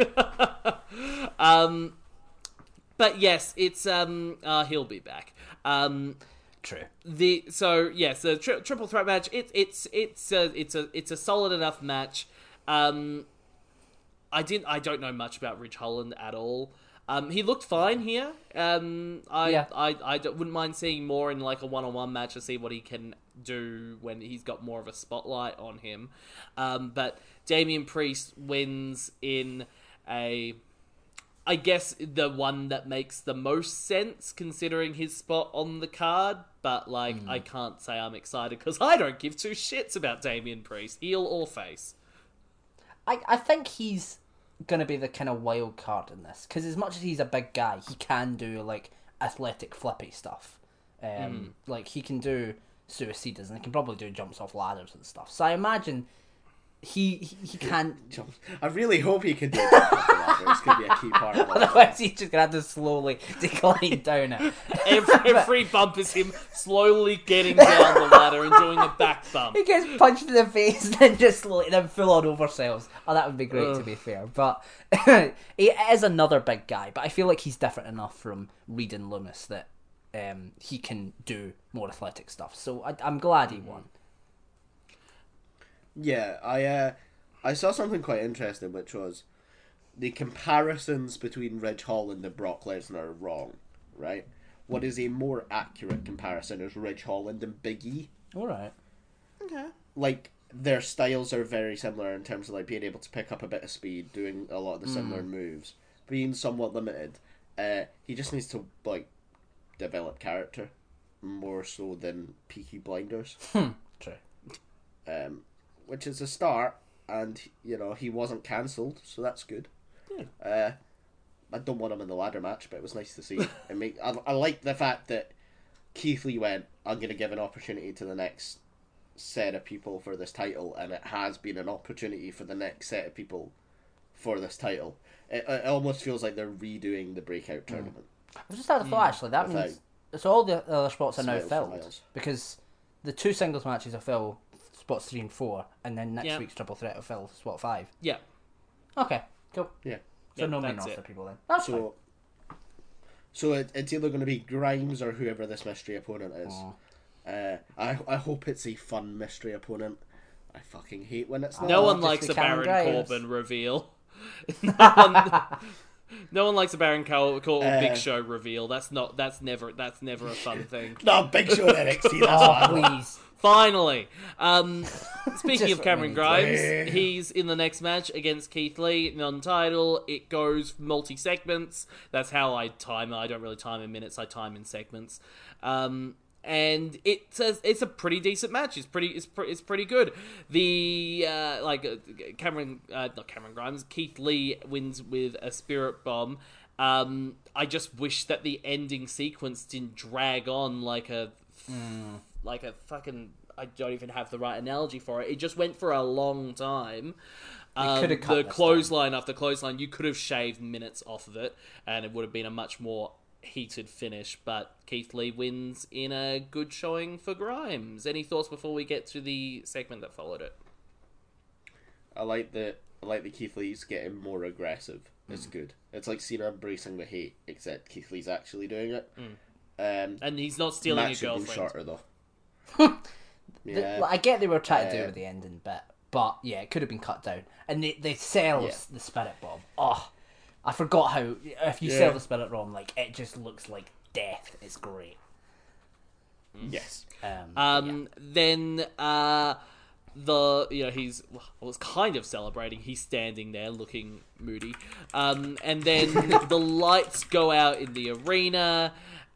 um, but yes, it's um, uh, he'll be back. Um, true. the so yes, the tri- triple threat match. It, it's it's a it's a it's a solid enough match. Um, I didn't. I don't know much about Ridge Holland at all. Um, he looked fine here. Um, I, Yeah. I, I, don't- wouldn't mind seeing more in like a one-on-one match to see what he can do when he's got more of a spotlight on him. Um, but Damian Priest wins in a, I guess the one that makes the most sense considering his spot on the card. But like, I can't say I'm excited because I don't give two shits about Damian Priest, heel or face. I, I think he's going to be the kind of wild card in this. Because as much as he's a big guy, he can do, like, athletic flippy stuff. Um, Like, he can do suicidas, and he can probably do jumps off ladders and stuff. So I imagine he he, he can... I really hope he can do that. It's going to be a key part of it. Otherwise, he's just going to have to slowly decline down it. Every, every bump is him slowly getting down the ladder and doing a back bump. He gets punched in the face and then just slowly, then full on oversells. Oh, that would be great, to be fair. But he is another big guy, but I feel like he's different enough from Reed and Loomis that um, he can do more athletic stuff. So I, I'm glad he won. Yeah, I uh, I saw something quite interesting, which was the comparisons between Ridge Holland and Brock Lesnar are wrong, right? What is a more accurate comparison is Ridge Holland and Big E. All right. Okay. Like, their styles are very similar in terms of like being able to pick up a bit of speed, doing a lot of the similar moves, being somewhat limited. Uh, he just needs to like develop character more so than Peaky Blinders. True. Um, which is a start, and you know he wasn't cancelled, so that's good. Yeah. Uh, I don't want him in the ladder match, but it was nice to see. It make I, I like the fact that Keith Lee went, I'm going to give an opportunity to the next set of people for this title, and it has been an opportunity for the next set of people for this title. It, it almost feels like they're redoing the breakout tournament. I just had a thought, actually. That Without- means so all the other spots are now Smiles for filled miles. because the two singles matches will fill spots three and four, and then next Yeah. week's triple threat will fill spot five. Yeah. Okay, cool. Yeah. So Yeah, no main that's roster it. people then. That's fine. So, so it, it's either going to be Grimes or whoever this mystery opponent is. Aw. Uh, I I hope it's a fun mystery opponent. I fucking hate when it's not. No Oh, one just likes the a Baron Cameron Grimes. Corbin reveal. no, one, no one likes a Baron Cor- Corbin Uh, Big Show reveal. That's not. That's never. That's never a fun thing. No, Big Show in N X T. That's Oh, what I want. please. Finally, um, speaking Just of what Cameron we Grimes, need. he's in the next match against Keith Lee, non-title. It goes multi segments. That's how I time it. I don't really time in minutes. I time in segments. Um, and it's a, it's a pretty decent match. It's pretty it's, pre- it's pretty good. The uh, like uh, Cameron uh, not Cameron Grimes, Keith Lee wins with a spirit bomb. Um, I just wish that the ending sequence didn't drag on like a like a fucking. I don't even have the right analogy for it. It just went for a long time. Um, could have cut the this clothesline after clothesline, you could have shaved minutes off of it, and it would have been a much more heated finish. But Keith Lee wins in a good showing for Grimes. Any thoughts before we get to the segment that followed it? I like the I like the Keith Lee's getting more aggressive. It's good. It's like Cena embracing the hate, except Keith Lee's actually doing it. Um, And he's not stealing match your should go girlfriend. shorter though. The- Yeah. like, I get they were trying to do Uh, it with the ending bit, but yeah, it could have been cut down. And they, they sell Yeah. the spirit bomb. Oh, I forgot how if you Yeah. sell the spirit bomb, like it just looks like death. It's great. Yes. Um, Um, Then uh, the you know he's well, was kind of celebrating. He's standing there looking moody. Um, and then the lights go out in the arena.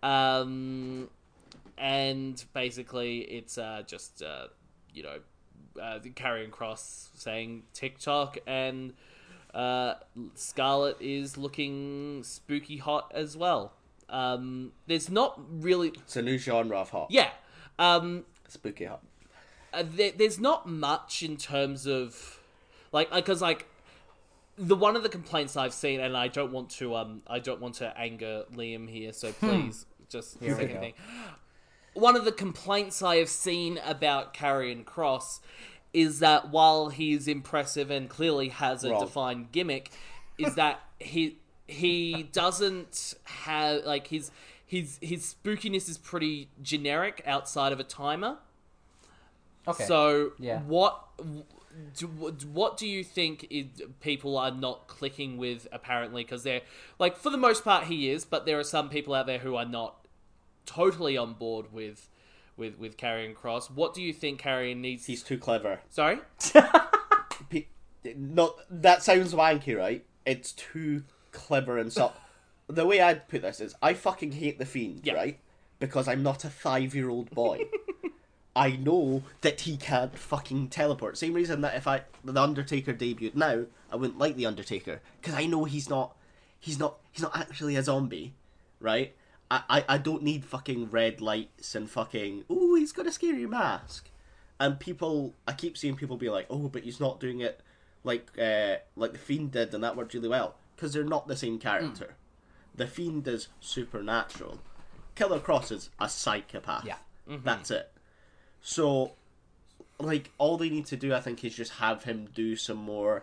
Um, and basically it's uh, just uh, you know uh, Karrion Kross saying TikTok, and uh, Scarlett is looking spooky hot as well. Um, there's not really It's a new genre of hot. yeah. Um, Spooky hot. uh, there, there's not much in terms of like because like the one of the complaints I've seen, and I don't want to um I don't want to anger Liam here, so please just Here we second go. thing. One of the complaints I have seen about Karrion Kross is that while he's impressive and clearly has a Wrong. defined gimmick, is that he he doesn't have like his his his spookiness is pretty generic outside of a timer. okay. So Yeah. what do, what do you think is, people are not clicking with apparently because they're like for the most part he is, but there are some people out there who are not totally on board with with with Karrion Kross. What do you think Karrion needs? He's too clever. Sorry. Pe- No, that sounds wanky, right? It's too clever and so. The way I'd put this is, I fucking hate the Fiend, Yeah. right? Because I'm not a five-year-old boy. I know that he can't fucking teleport. Same reason that if I the Undertaker debuted now, I wouldn't like the Undertaker because I know he's not, he's not, he's not actually a zombie, right? I, I, I don't need fucking red lights and fucking oh he's got a scary mask, and people I keep seeing people be like oh but he's not doing it like uh like the Fiend did and that worked really well because they're not the same character. The Fiend is supernatural. Killer Cross is a psychopath. Yeah. That's it. So, like, all they need to do, I think, is just have him do some more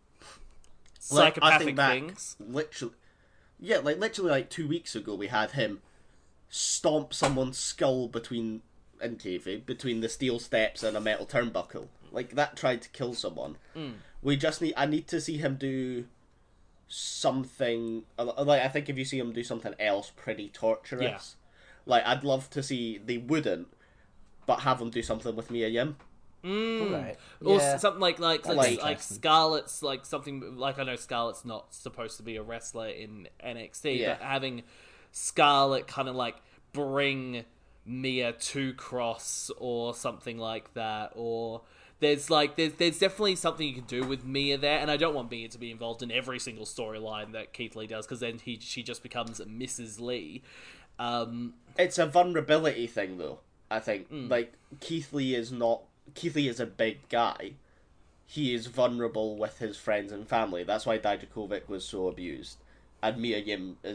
like, I Psychopathic think back, things. Literally, yeah, like literally, like two weeks ago, we had him stomp someone's skull between in kayfabe between the steel steps and a metal turnbuckle. Like that tried to kill someone. Mm. We just need. I need to see him do something. Like I think if you see him do something else, pretty torturous. Yeah. Like I'd love to see. They wouldn't, but have him do something with Mia Yim. Mm. Right. Or Yeah. something like like That's like, like interesting. Scarlett's like something like I know Scarlett's not supposed to be a wrestler in N X T, Yeah. but having Scarlett kind of like bring Mia to Cross or something like that, or there's like there's there's definitely something you can do with Mia there, and I don't want Mia to be involved in every single storyline that Keith Lee does because then he she just becomes Missus Lee. Um, It's a vulnerability thing, though. I think like Keith Lee is not. Keith Lee is a big guy. He is vulnerable with his friends and family. That's why Dijakovic was so abused, and Mia Yim is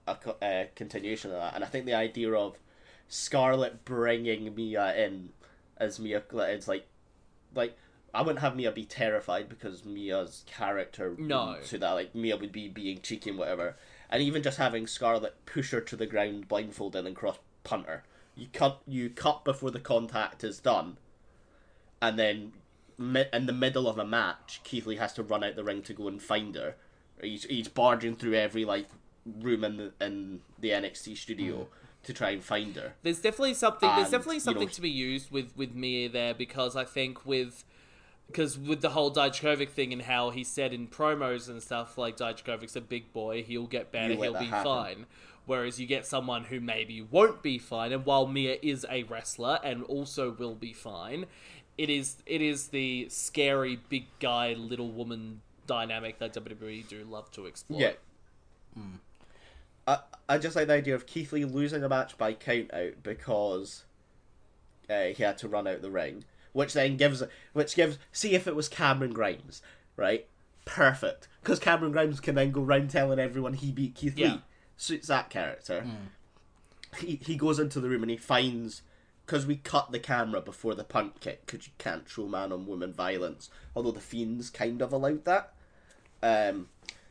a co- uh, continuation of that, and I think the idea of Scarlet bringing Mia in as Mia, it's like, like I wouldn't have Mia be terrified because Mia's character No. wouldn't do that. Like Mia would be being cheeky and whatever, and even just having Scarlet push her to the ground blindfolded and cross punt her. You cut, you cut before the contact is done, and then mi- in the middle of a match, Keith Lee has to run out the ring to go and find her. He's he's barging through every like room in the in the N X T studio mm. to try and find her. There's definitely something. And, there's definitely something you know, to be used with with Mia there, because I think with because with the whole Dijakovic thing and how he said in promos and stuff, like Dijakovic's a big boy, he'll get better, he'll be happen. fine. Whereas you get someone who maybe won't be fine, and while Mia is a wrestler and also will be fine, it is it is the scary big guy little woman dynamic that W W E do love to explore. Yeah. Mm. I I just like the idea of Keith Lee losing a match by count out because uh, he had to run out the ring, which then gives which gives see if it was Cameron Grimes, right? Perfect, because Cameron Grimes can then go round telling everyone he beat Keith yeah. Lee. Suits that character. Mm. He he goes into the room and he finds, because we cut the camera before the punt kick because you can't show man on woman violence, although the Fiends kind of allowed that. Um,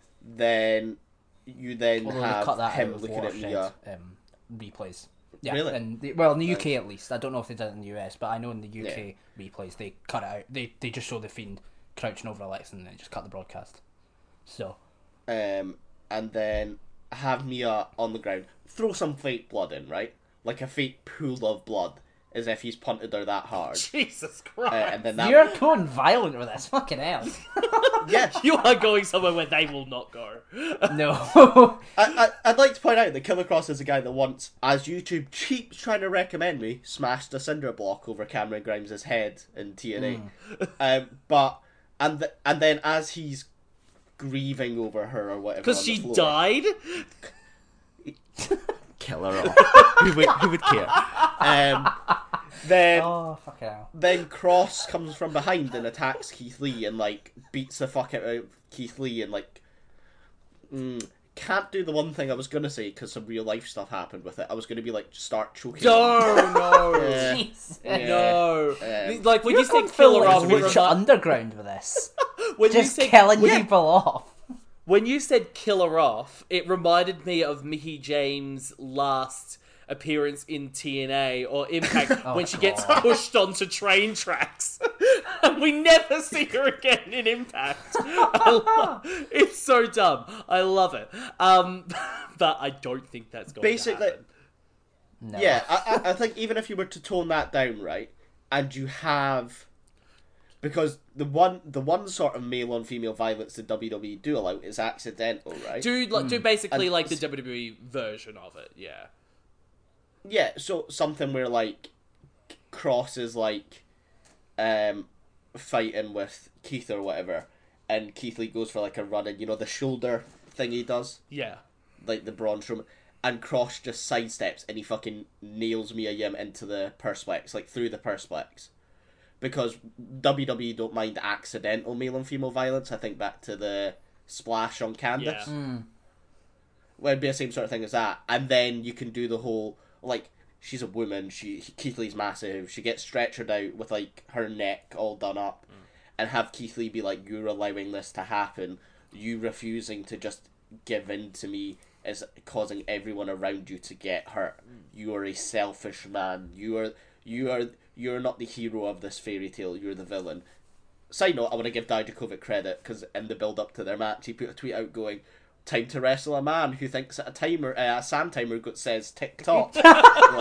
then you then Although have cut that him out looking at Mia. Um, replays. Yeah, really? And the, well, in the U K at least. I don't know if they did it in the U S, but I know in the U K yeah. replays they cut it out. They they just show the Fiend crouching over Alexa and they just cut the broadcast. So. Um, and then have Mia on the ground, throw some fake blood in, right? Like a fake pool of blood, as if he's punted her that hard. Jesus Christ! Uh, and then that... You're going violent with this, fucking hell. Yeah, you are going somewhere where they will not go. No. I, I, I'd like to point out that Killer Cross is a guy that once, as YouTube keeps trying to recommend me, smashed a cinder block over Cameron Grimes' head in T N A. Mm. Um, but and th- and then as he's grieving over her or whatever, because she floor, died. Kill her off. who would who would care? Um, then oh, fucking hell. Then Cross comes from behind and attacks Keith Lee and like beats the fuck out of Keith Lee and like mm, can't do the one thing I was gonna say because some real life stuff happened with it. I was gonna be like start choking. No, him. no, yeah. yeah. no. Um, like when You're you say Killer Killer Off, Lucha Underground with this. when Just you say, killing when, people off. When you said Killer Off, it reminded me of Mickie James' last appearance in T N A or Impact oh, when she God. gets pushed onto train tracks. And we never see her again in Impact. I lo- it's so dumb. I love it. Um, but I don't think that's going Basically, to happen. No. Yeah, I, I think even if you were to tone that down, right, and you have... Because the one the one sort of male on female violence the W W E do allow is accidental, right? Do like mm. do basically and, like the W W E version of it, yeah. Yeah, so something where like Cross is like um fighting with Keith or whatever, and Keith Lee goes for like a run and you know the shoulder thing he does? Yeah. Like the Braun Strowman. And Cross just sidesteps and he fucking nails Mia Yim into the Perspex, like through the Perspex. Because W W E don't mind accidental male and female violence. I think back to the splash on Candice. Yeah. Mm. Well, it'd be the same sort of thing as that. And then you can do the whole, like, she's a woman, she Keith Lee's massive, she gets stretchered out with, like, her neck all done up, mm. and have Keith Lee be like, you're allowing this to happen, you refusing to just give in to me is causing everyone around you to get hurt. Mm. You are a selfish man. You are... You are... You're not the hero of this fairy tale, you're the villain. Side note, I want to give Dijakovic credit, because in the build-up to their match, he put a tweet out going, time to wrestle a man who thinks that a timer, uh, a sand timer says tick-tock. Like,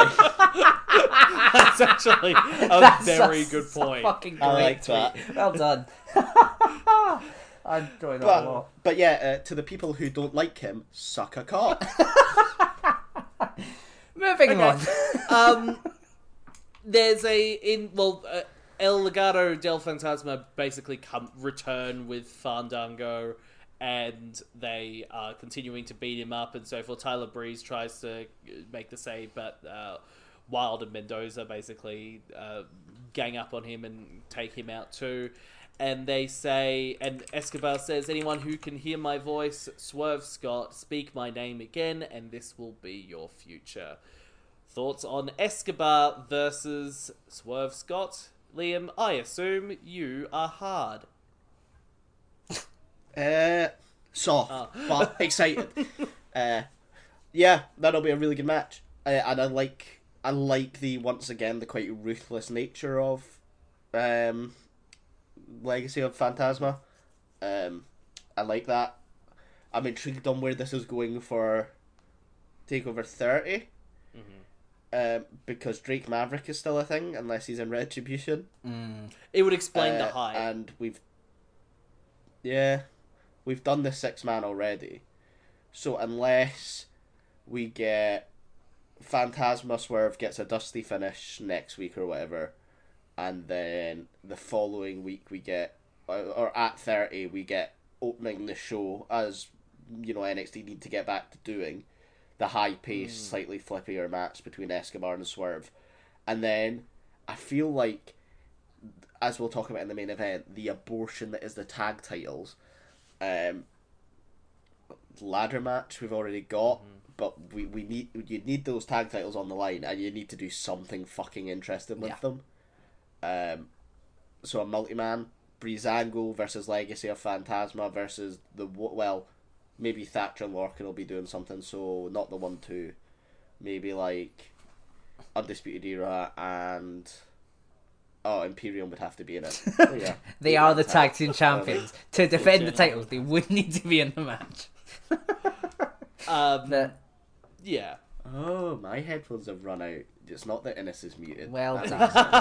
that's actually a that's very a, good point. Fucking great I like tweet. that. Well done. I enjoy that but, a lot. But yeah, uh, to the people who don't like him, suck a cock. Moving okay. on. um... There's a in well, uh, El Legado del Fantasma basically come return with Fandango, and they are continuing to beat him up and so forth. Tyler Breeze tries to make the save, but uh, Wild and Mendoza basically uh, gang up on him and take him out too. and they say, and Escobar says, anyone who can hear my voice, Swerve Scott, speak my name again, and this will be your future. Thoughts on Escobar versus Swerve Scott? Liam, I assume you are hard. Uh, soft, Oh. but excited. uh, yeah, that'll be a really good match. Uh, and I like, I like the once again the quite ruthless nature of, um, Legacy of Phantasma. Um, I like that. I'm intrigued on where this is going for Takeover thirty. Mm-hmm. Um, because Drake Maverick is still a thing unless he's in Retribution. Mm. It would explain Uh, the hype. And we've, yeah, we've done the six man already. So unless we get Phantasma Swerve gets a dusty finish next week or whatever, and then the following week we get, or, or at thirty we get opening the show as, you know, N X T need to get back to doing the high paced, mm. slightly flippier match between Escobar and Swerve, and then I feel like, as we'll talk about in the main event, the abortion that is the tag titles, um, ladder match we've already got, mm-hmm. but we, we need you need those tag titles on the line, and you need to do something fucking interesting with yeah. them. Um, so a multi-man, Breezango versus Legacy of Phantasma versus the well, maybe Thatcher and Lorcan will be doing something. So not the one two, maybe like Undisputed Era and. Oh, Imperium would have to be in it. Oh, yeah. They are the tag team champions. To defend the titles, they would need to be in the match. um, but, yeah. Oh, my headphones have run out. It's not that Innes is muted. Well that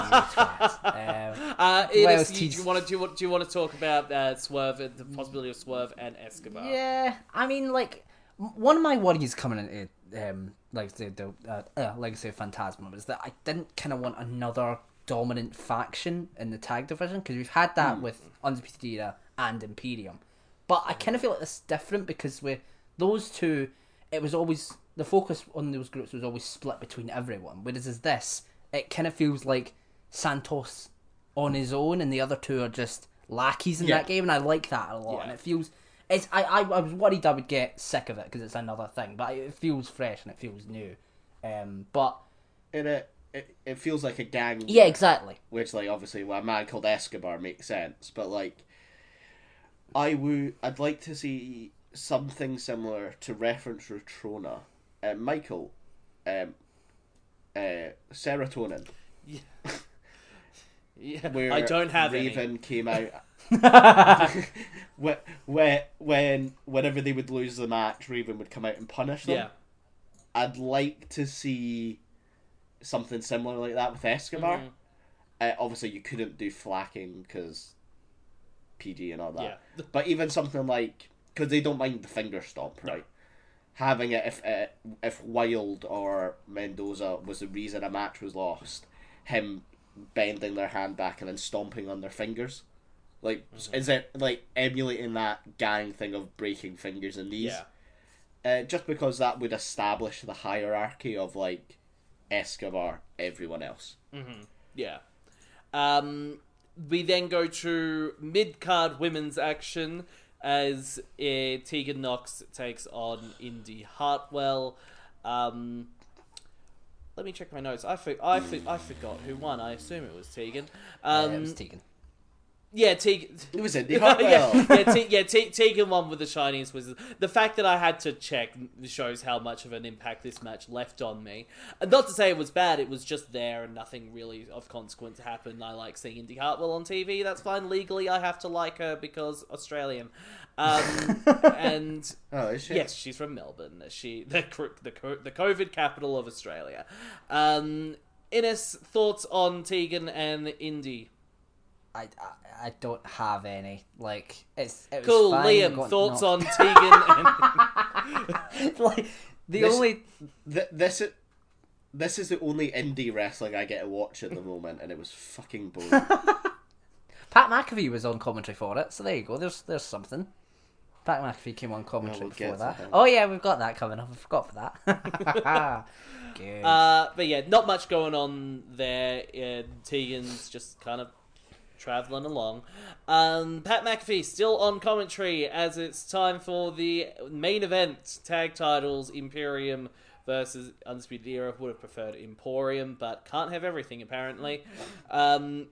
done. um, uh, Innes, do, you, do, you want to, do, you want, do you want to talk about uh, Swerve, the possibility of Swerve and Escobar? Yeah, I mean, like, one of my worries coming into um, like the, the uh, uh, Legacy of Phantasma was that I didn't kind of want another dominant faction in the tag division, because we've had that mm. with Undisputed Era and Imperium, but I kind of feel like this is different because with those two it was always the focus on those groups was always split between everyone, whereas as this it kind of feels like Santos on his own and the other two are just lackeys in yeah. that game, and I like that a lot. Yeah. And it feels it's I, I, I was worried I would get sick of it because it's another thing, but it feels fresh and it feels new. Um, but in it It, it feels like a gang. Yeah, exactly. Which, like, obviously, well, a man called Escobar makes sense. But, like, I would, I'd like to see something similar to reference Retrona. Uh, Michael, um, uh, Serotonin. Yeah. yeah. Where I don't have Raven any. came out. when, when, whenever they would lose the match, Raven would come out and punish them. Yeah. I'd like to see something similar like that with Escobar. Mm-hmm. Uh, obviously, you couldn't do flacking because P G and all that. Yeah. But even something like, because they don't mind the finger stomp, right? No. Having it if uh, if Wild or Mendoza was the reason a match was lost, him bending their hand back and then stomping on their fingers, like mm-hmm. is it like emulating that gang thing of breaking fingers and knees? Yeah. Uh, just because that would establish the hierarchy of like Escobar, everyone else. Mm-hmm. Yeah. Um, we then go to mid-card women's action as uh, Tegan Nox takes on Indy Hartwell. Um, let me check my notes. I, for- I, for- I forgot who won. I assume it was Tegan. Um, yeah, it was Tegan. Yeah, Tegan. It was Indy Hartwell. yeah, yeah, Te- yeah Te- Tegan won with the Chinese Wizards. The fact that I had to check shows how much of an impact this match left on me. And not to say it was bad, it was just there and nothing really of consequence happened. I like seeing Indy Hartwell on T V. That's fine. Legally, I have to like her because Australian. Um, and oh, is she? Yes, she's from Melbourne. She the the the COVID capital of Australia. Um, Innes, thoughts on Tegan and Indy? I, I, I don't have any. Like, it's it was cool. fine. Liam, Got thoughts knocked. on Tegan? And... like the this, only th- this is this is the only indie wrestling I get to watch at the moment, and it was fucking boring. Pat McAfee was on commentary for it, so there you go. There's there's something. Pat McAfee came on commentary oh, we'll for that. Him. Oh yeah, we've got that coming up. I forgot for that. Good. Uh, but yeah, not much going on there. Uh, Tegan's just kind of traveling along. Um, Pat McAfee still on commentary as it's time for the main event. Tag titles, Imperium versus Undisputed Era. Would have preferred Emporium, but can't have everything, apparently. Um...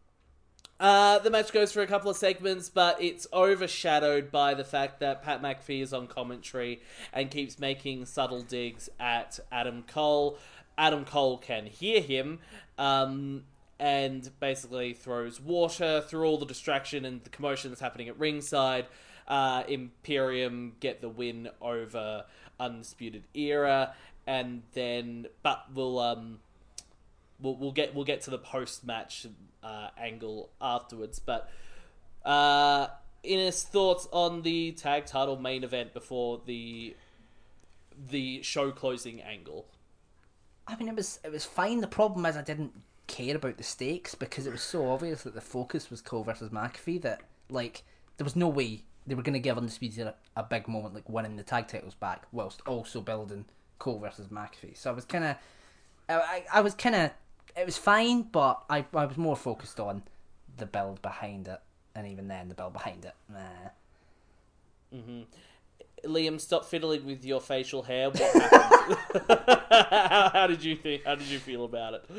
Uh, the match goes for a couple of segments, but it's overshadowed by the fact that Pat McAfee is on commentary and keeps making subtle digs at Adam Cole. Adam Cole can hear him, um, and basically throws water through all the distraction and the commotion that's happening at ringside. Uh, Imperium get the win over Undisputed Era, and then, but we'll um, we'll we'll get we'll get to the post match uh, angle afterwards. But uh, Ines, thoughts on the tag title main event before the the show closing angle? I mean, it was it was fine. The problem is I didn't care about the stakes because it was so obvious that the focus was Cole versus McAfee that, like, there was no way they were going to give Undisputed a, a big moment like winning the tag titles back whilst also building Cole versus McAfee. So I was kind of, I, I, I was kind of, it was fine, but I, I was more focused on the build behind it, and even then the build behind it, nah. Mm-hmm. Liam, stop fiddling with your facial hair. What happened? how, how did you think? How did you feel about it?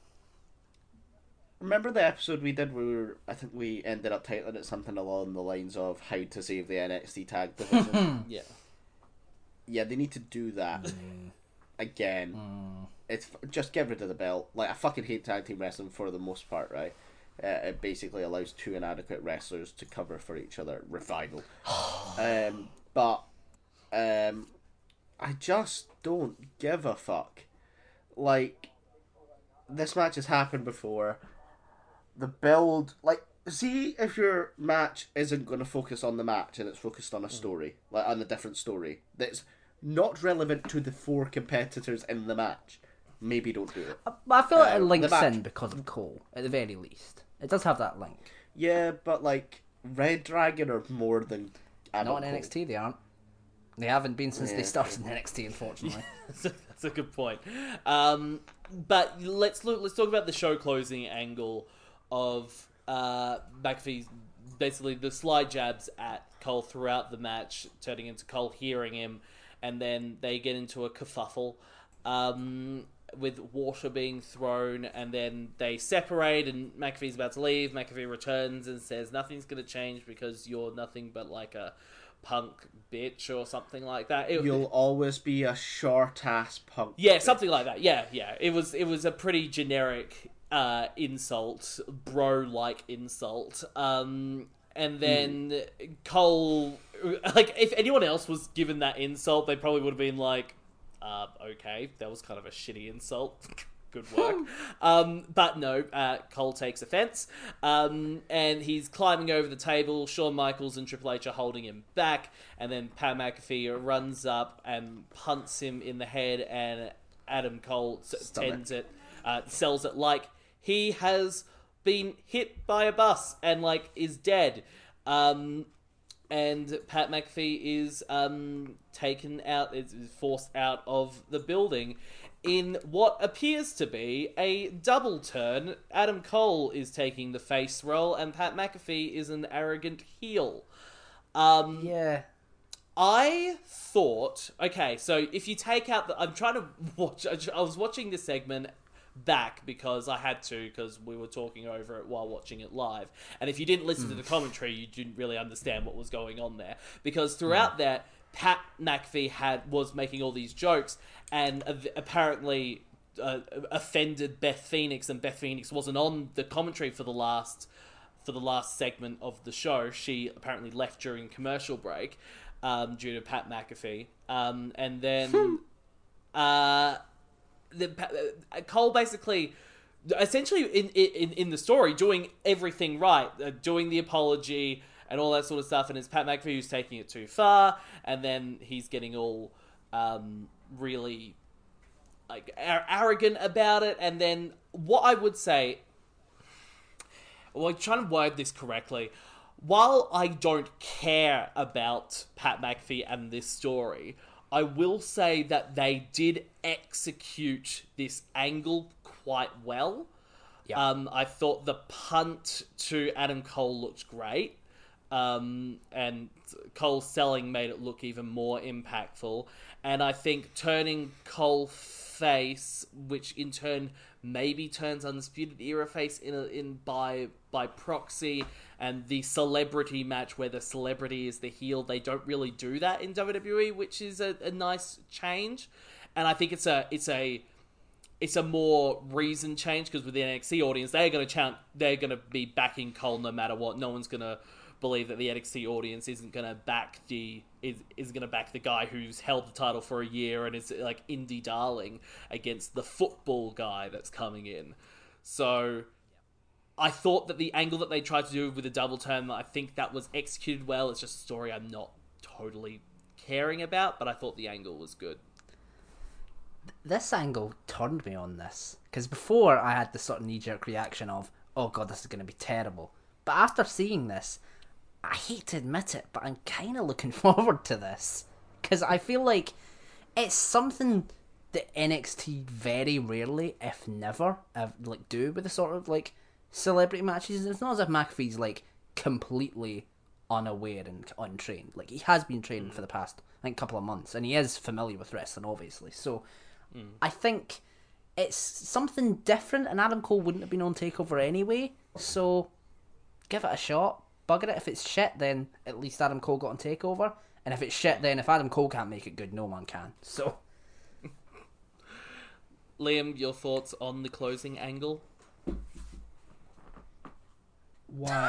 Remember the episode we did where we were, I think we ended up titling it something along the lines of How to Save the N X T Tag Division? Yeah. Yeah, they need to do that Mm. again. Mm. It's just get rid of the belt. Like, I fucking hate tag team wrestling for the most part, right? Uh, it basically allows two inadequate wrestlers to cover for each other. Revival. um, but um, I just don't give a fuck. Like, this match has happened before. The build, like, see if your match isn't going to focus on the match and it's focused on a story, like on a different story that's not relevant to the four competitors in the match. Maybe don't do it. But I feel like Uh, it links the match- in because of Cole, at the very least. It does have that link. Yeah, but like Red Dragon are more than Adam Not in Cole. N X T, they aren't. They haven't been since Yeah. they started in N X T, unfortunately. that's, a, that's a good point. Um, but let's look. Let's talk about the show closing angle of uh, McAfee's basically the slide jabs at Cole throughout the match, turning into Cole hearing him, and then they get into a kerfuffle um, with water being thrown, and then they separate, and McAfee's about to leave. McAfee returns and says, "Nothing's going to change because you're nothing but like a punk bitch," or something like that. It, You'll always be a short ass punk. Yeah, something like that. Yeah, yeah. It was it was a pretty generic uh, insult, bro-like insult. Um, and then mm. Cole, like, if anyone else was given that insult, they probably would have been like, uh, okay, that was kind of a shitty insult. Good work. um, but no, uh, Cole takes offense, um, and he's climbing over the table. Shawn Michaels and Triple H are holding him back, and then Pat McAfee runs up and punts him in the head, and Adam Cole s- tends it, uh, sells it like he has been hit by a bus and like is dead. Um, and Pat McAfee is um, taken out, is forced out of the building. In what appears to be a double turn, Adam Cole is taking the face role, and Pat McAfee is an arrogant heel. Um, Yeah. I thought, okay, so if you take out the, I'm trying to watch, I was watching this segment back because I had to, because we were talking over it while watching it live. And if you didn't listen mm. to the commentary, you didn't really understand what was going on there. Because throughout mm. that, Pat McAfee had was making all these jokes, and apparently uh, offended Beth Phoenix, and Beth Phoenix wasn't on the commentary for the last for the last segment of the show. She apparently left during commercial break um, due to Pat McAfee, um, and then uh, the uh, Cole basically. Essentially, in, in in the story, doing everything right, uh, doing the apology and all that sort of stuff, and it's Pat McAfee who's taking it too far, and then he's getting all um, really like ar- arrogant about it. And then what I would say, well, I'm trying to word this correctly. While I don't care about Pat McAfee and this story, I will say that they did execute this angle quite well. Yeah. Um, I thought the punt to Adam Cole looked great. Um, and Cole selling made it look even more impactful. And I think turning Cole face, which in turn maybe turns Undisputed Era face in a, in by by proxy, and the celebrity match where the celebrity is the heel, they don't really do that in W W E, which is a, a nice change. And I think it's a it's a it's a more reasoned change, because with the N X T audience, they're going to chant, they're going to be backing Cole no matter what. No one's going to believe that the N X T audience isn't going to back the is is going to back the guy who's held the title for a year and is like indie darling against the football guy that's coming in. So I thought that the angle that they tried to do with the double turn, I think that was executed well. It's just a story I'm not totally caring about, but I thought the angle was good. This angle turned me on this, because before I had the sort of knee-jerk reaction of, oh god, this is going to be terrible. But after seeing this, I hate to admit it, but I'm kind of looking forward to this, because I feel like it's something that N X T very rarely, if never, have, like do with the sort of like celebrity matches. It's not as if McAfee's like completely unaware and untrained. Like, he has been training for the past, I think, couple of months, and he is familiar with wrestling, obviously. So mm. I think it's something different, and Adam Cole wouldn't have been on TakeOver anyway, so give it a shot. Bugger it. If it's shit, then at least Adam Cole got on TakeOver. And if it's shit, then if Adam Cole can't make it good, no one can. So, Liam, your thoughts on the closing angle? Why?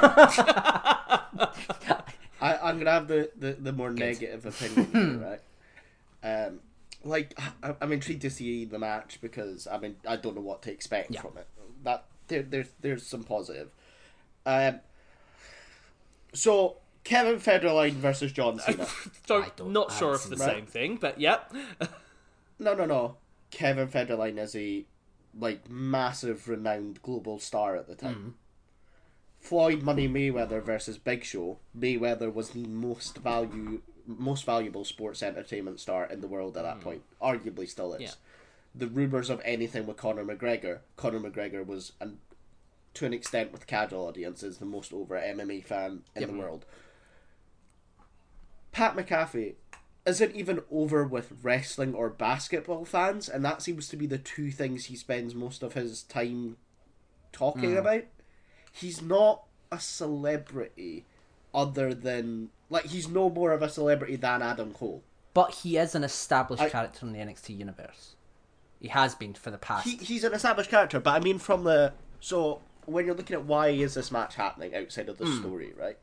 I, I'm gonna have the, the, the more good. negative opinion here, right? Um, like I, I'm intrigued to see the match, because I mean I don't know what to expect yeah. from it. That there there's there's some positive. Um. So, Kevin Federline versus John Cena. don't, don't, not sure if the right? same thing, but yep. no, no, no. Kevin Federline is a like massive, renowned global star at the time. Mm. Floyd Money Mayweather versus Big Show. Mayweather was the most value, most valuable sports entertainment star in the world at that mm. point. Arguably still is. Yeah. The rumours of anything with Conor McGregor. Conor McGregor was an to an extent with casual audiences, the most over M M A fan in yep. the world. Pat McAfee isn't even over with wrestling or basketball fans, and that seems to be the two things he spends most of his time talking mm. about. He's not a celebrity other than... Like, he's no more of a celebrity than Adam Cole. But he is an established I, character in the N X T universe. He has been for the past... He, he's an established character, but I mean from the... So... when you're looking at why is this match happening outside of the mm. story, right?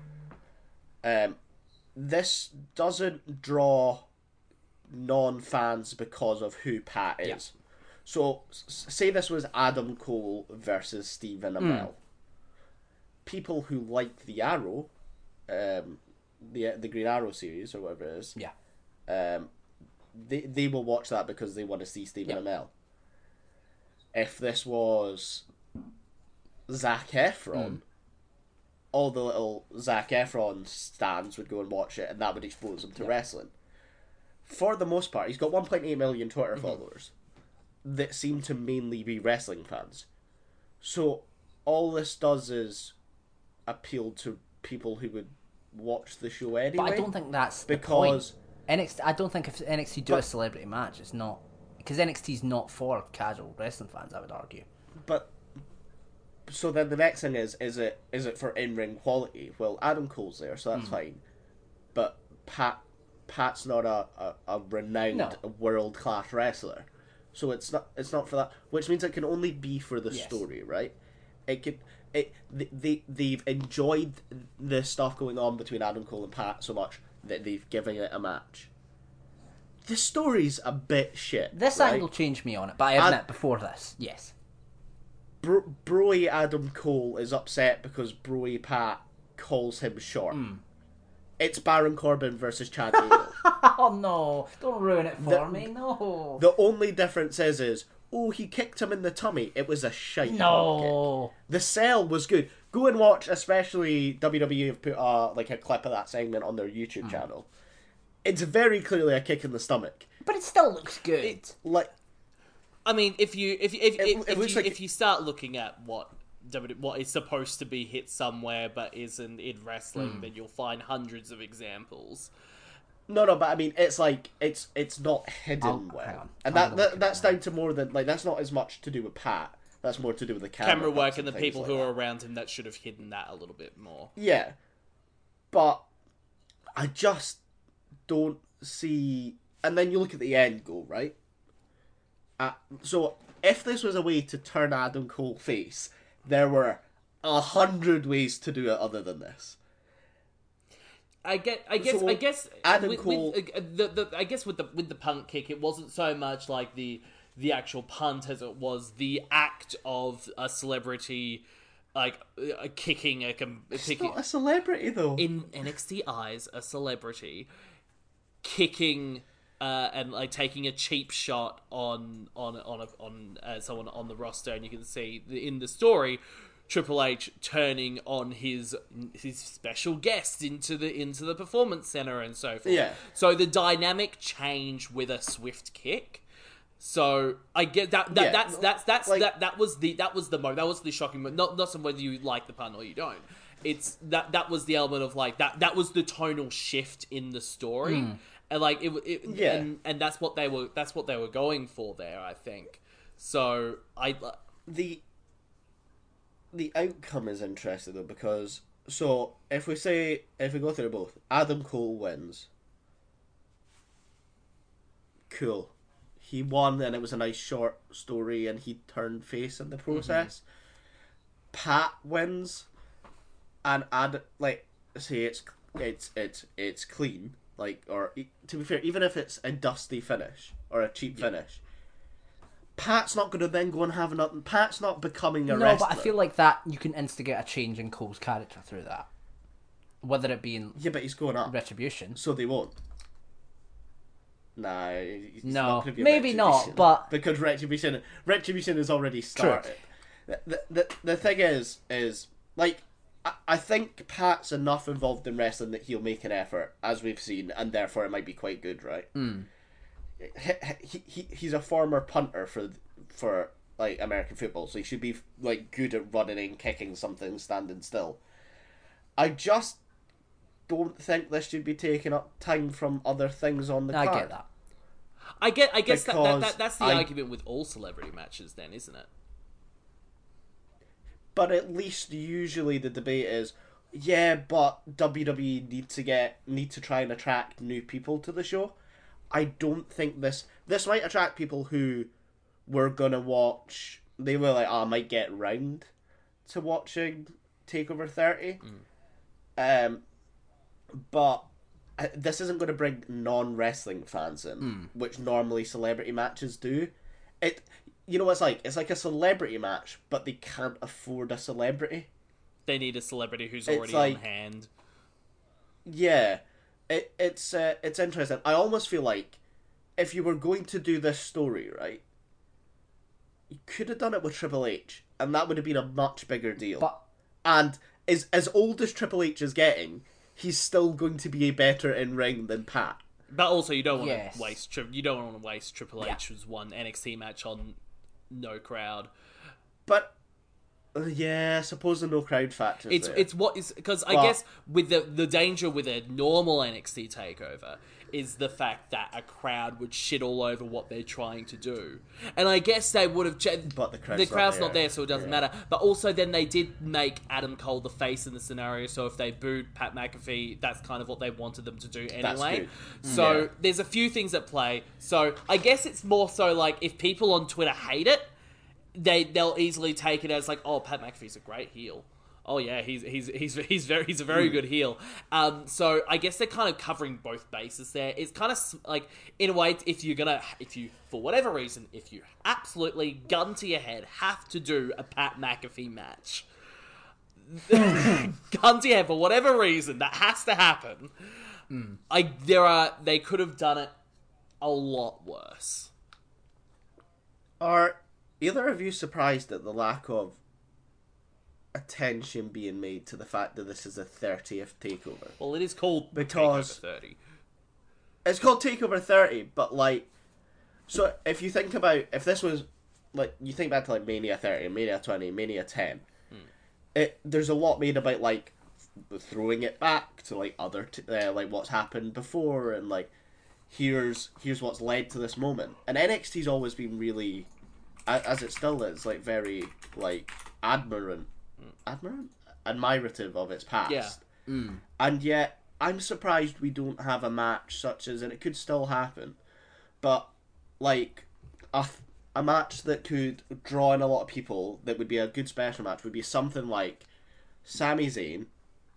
Um, this doesn't draw non-fans because of who Pat is. Yeah. So, s- say this was Adam Cole versus Stephen Amell. Mm. People who like the Arrow, um, the the Green Arrow series or whatever it is, yeah, um, they they will watch that because they want to see Stephen yeah. Amell. If this was Zac Efron, mm. all the little Zac Efron stands would go and watch it, and that would expose him to yeah. wrestling. For the most part, he's got one point eight million Twitter mm-hmm. followers that seem to mainly be wrestling fans. So all this does is appeal to people who would watch the show anyway. But I don't think that's because the point. N X T. I don't think if N X T do but, a celebrity match, it's not because N X T is not for casual wrestling fans. I would argue. But so then the next thing is: is it is it for in-ring quality? Well, Adam Cole's there, so that's mm. fine. But Pat Pat's not a a, a renowned no. world-class wrestler, so it's not it's not for that. Which means it can only be for the yes. story, right? It could. It, they, they've enjoyed the stuff going on between Adam Cole and Pat so much that they've given it a match. The story's a bit shit. This right? angle changed me on it, but I admit Ad- before this, yes. Bro- Broy Adam Cole is upset because Broy Pat calls him short. Mm. It's Baron Corbin versus Chad Gable. Oh no, don't ruin it for the, me, no. The only difference is, is oh, he kicked him in the tummy. It was a shite no. kick. The sell was good. Go and watch, especially W W E have put uh, like a clip of that segment on their YouTube mm. channel. It's very clearly a kick in the stomach. But it still looks good. It, like, I mean, if you if you, if It- if, it if, looks you, like- if you start looking at what W- what is supposed to be hit somewhere but isn't in wrestling, Hmm. then you'll find hundreds of examples. No, no, but I mean, it's like it's it's not hidden I'll- well, hang on. and I'm that, gonna look that at that's it now. down to more than like that's not as much to do with Pat. That's more to do with the camera, Camera work cuts and the things people like who that. are around him that should have hidden that a little bit more. Yeah, but I just don't see. And then you look at the end goal, right? Uh, so if this was a way to turn Adam Cole face, there were a hundred ways to do it other than this. I get, I guess, So, I guess, Adam with, Cole- with, uh, the, the, I guess with the with the punt kick, it wasn't so much like the the actual punt as it was the act of a celebrity, like uh, kicking a, com- It's kicking not a celebrity though. in N X T eyes, a celebrity kicking uh, and like taking a cheap shot on on on a, on uh, someone on the roster, and you can see the, in the story Triple H turning on his his special guest into the into the performance center and so forth. Yeah. So the dynamic change with a swift kick. So I get that, that Yeah, that's that's that's like- that that was the that was the mo that was the shocking mo not not whether you like the pun or you don't. It's that that was the element of like that that was the tonal shift in the story. And like it, it Yeah. and, and that's what they were that's what they were going for there, I think. So I the the outcome is interesting though, because so if we say if we go through both, Adam Cole wins. Cool. He won and it was a nice short story and he turned face in the process. Pat wins and add like say it's it's it's it's clean, like, or e- to be fair, even if it's a dusty finish or a cheap finish, Pat's not going to then go and have another. Pat's not becoming a No, wrestler. but I feel like that you can instigate a change in Cole's character through that, whether it be in Yeah, but he's going up, Retribution. so they won't. Nah, it's No, not gonna be a maybe not, Retribution, but- because Retribution, Retribution has already started. The, the the the thing is, is like I, I think Pat's enough involved in wrestling that he'll make an effort, as we've seen, and therefore it might be quite good, right? Mm. He, he he's a former punter for for like American football, so he should be like good at running and kicking something standing still. I just don't think this should be taking up time from other things on the I card. get that. I get I guess that, that, Because that that's the I- argument with all celebrity matches then, isn't it? But at least usually the debate is, yeah, but W W E need to get need to try and attract new people to the show. I don't think this this might attract people who were gonna watch. They were like, oh, I might get round to watching Takeover thirty. Um, but uh, this isn't going to bring non wrestling fans in, which normally celebrity matches do. It, you know, what it's like it's like a celebrity match, but they can't afford a celebrity. They need a celebrity who's It's already like- on hand. Yeah, it it's uh, it's interesting. I almost feel like if you were going to do this story, right, you could have done it with Triple H, and that would have been a much bigger deal. But And as as old as Triple H is getting, he's still going to be better in ring than Pat. But also, you don't want Yes. to waste tri- you don't want to waste Triple Yeah. H's one N X T match on no crowd. But uh, yeah, I suppose the no crowd factor. It's there. it's what is because I But- guess with the the danger with a normal N X T takeover is the fact that a crowd would shit all over what they're trying to do, and I guess they would have. Ch- But the crowd's the not crowd's not there. there, so it doesn't Yeah. matter. But also, then they did make Adam Cole the face in the scenario, so if they booed Pat McAfee, that's kind of what they wanted them to do anyway. good. So Yeah. there's a few things at play. So I guess it's more so like if people on Twitter hate it, they they'll easily take it as like, oh, Pat McAfee's a great heel. Oh yeah, he's he's he's he's very he's a very good heel. Um, so I guess they're kind of covering both bases there. It's kind of s- like in a way, if you're gonna if you for whatever reason, if you absolutely gun to your head have to do a Pat McAfee match, gun to your head for whatever reason that has to happen. I there are they could have done it a lot worse. Are either of you surprised at the lack of attention being made to the fact that this is a thirtieth takeover? Well, it is called Because- Takeover thirty. It's called Takeover thirty, but like, so if you think about if this was like you think back to like Mania thirty, Mania twenty, Mania ten. Mm. It there's a lot made about like throwing it back to like other t- uh, like what's happened before, and like here's here's what's led to this moment. And N X T's always been really, as it still is, like very like admirant, admirant, admirative of its past. Yeah. Mm. And yet I'm surprised we don't have a match such as, and it could still happen, but like a a match that could draw in a lot of people, that would be a good special match, would be something like Sami Zayn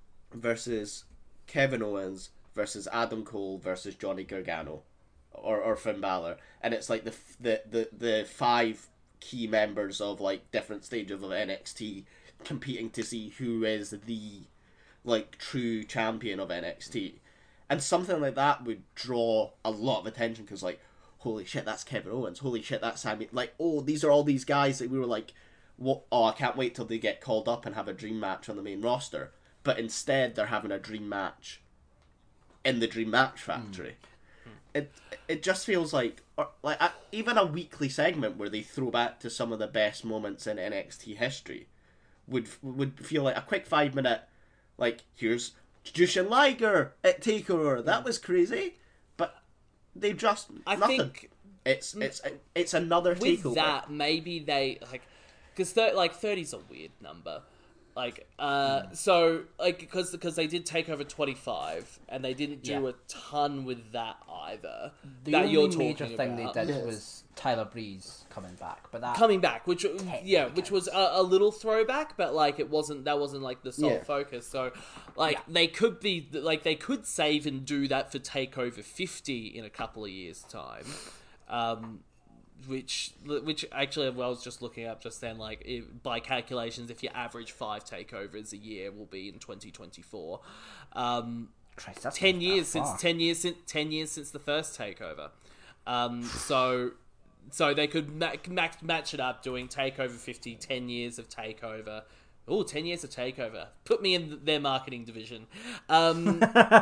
versus Kevin Owens versus Adam Cole versus Johnny Gargano, or or Finn Balor, and it's like the the the the five key members of like different stages of N X T competing to see who is the like true champion of N X T, and something like that would draw a lot of attention because like, holy shit, that's Kevin Owens, holy shit, that's Sami, like, oh, these are all these guys that we were like, what? Oh, I can't wait till they get called up and have a dream match on the main roster. But instead, they're having a dream match in the Dream Match Factory. Mm. It it just feels like, or, like a, even a weekly segment where they throw back to some of the best moments in N X T history would would feel like a quick five minute, like, here's Jushin Liger at TakeOver. That was crazy, but they just I nothing. think it's it's it's another with takeover. that maybe they like because th- like thirty's a weird number. Like, uh, mm. so, like, because because they did take over twenty-five, and they didn't do yeah. a ton with that either. The that only you're major talking thing about. they did Yes. was Tyler Breeze coming back, but that Coming back, which, yeah, which was counts. a, a little throwback, but, like, it wasn't, that wasn't, like, the sole Yeah. focus. So, like, Yeah. they could be, like, they could save and do that for TakeOver fifty in a couple of years' time. Um... Which, which actually, I was just looking up just then. Like, if, by calculations, if you average five takeovers a year, will be in twenty twenty-four. Um, Christ, that's ten not years that since far. ten years since ten years since the first takeover. Um, so, so they could ma- ma- match it up, doing takeover fifty, ten years of takeover. Oh, ten years of takeover. Put me in their marketing division. Um,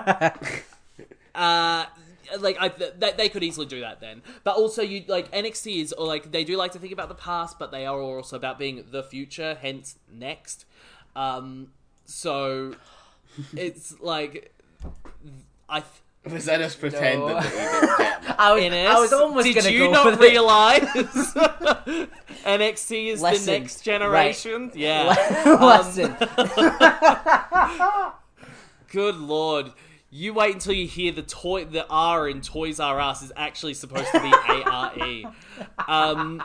uh. Like I, th- they could easily do that then, but also you like N X T is or like they do like to think about the past, but they are also about being the future, hence next. Um, so it's like I. Th- Was that us pretending No. that we didn't get that? I was, Ines, I was almost did gonna you go not with it. realize N X T is Listen, the next generation? right. Yeah. Listen, Um, good lord. You wait until you hear the toy, the R in Toys R Us is actually supposed to be A R E. Um,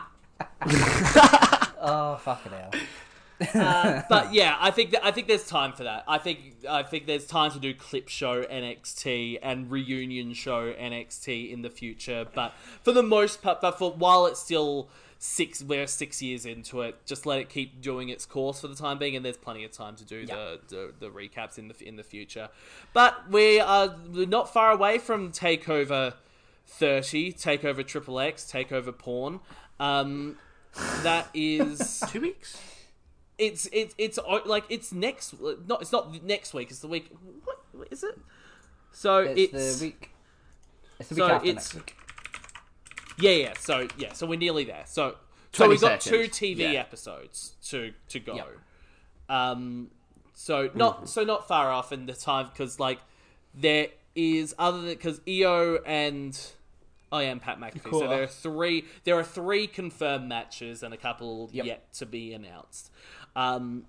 oh fucking hell. uh, but yeah, I think that I think there's time for that. I think I think there's time to do clip show N X T and reunion show N X T in the future. But for the most part, but for while it's still six, we're six years into it. Just let it keep doing its course for the time being, and there's plenty of time to do Yeah. the, the the recaps in the in the future. But we are we're not far away from Takeover thirty, Takeover Triple X, Takeover Porn. Um, that is Two weeks? it's it's it's o- like it's next. Not it's not next week. It's the week. What, what is it? So It's, it's, the week. It's the week so after it's next week. yeah yeah. So yeah. So we're nearly there. So so we've got two seconds. T V Yeah. episodes to to go. Yep. Um. So not Mm-hmm. so not far off in the time because like there is other than because E O and. Oh yeah, and Pat McAfee. Cool. So there are three. There are three confirmed matches and a couple Yep. yet to be announced. Um,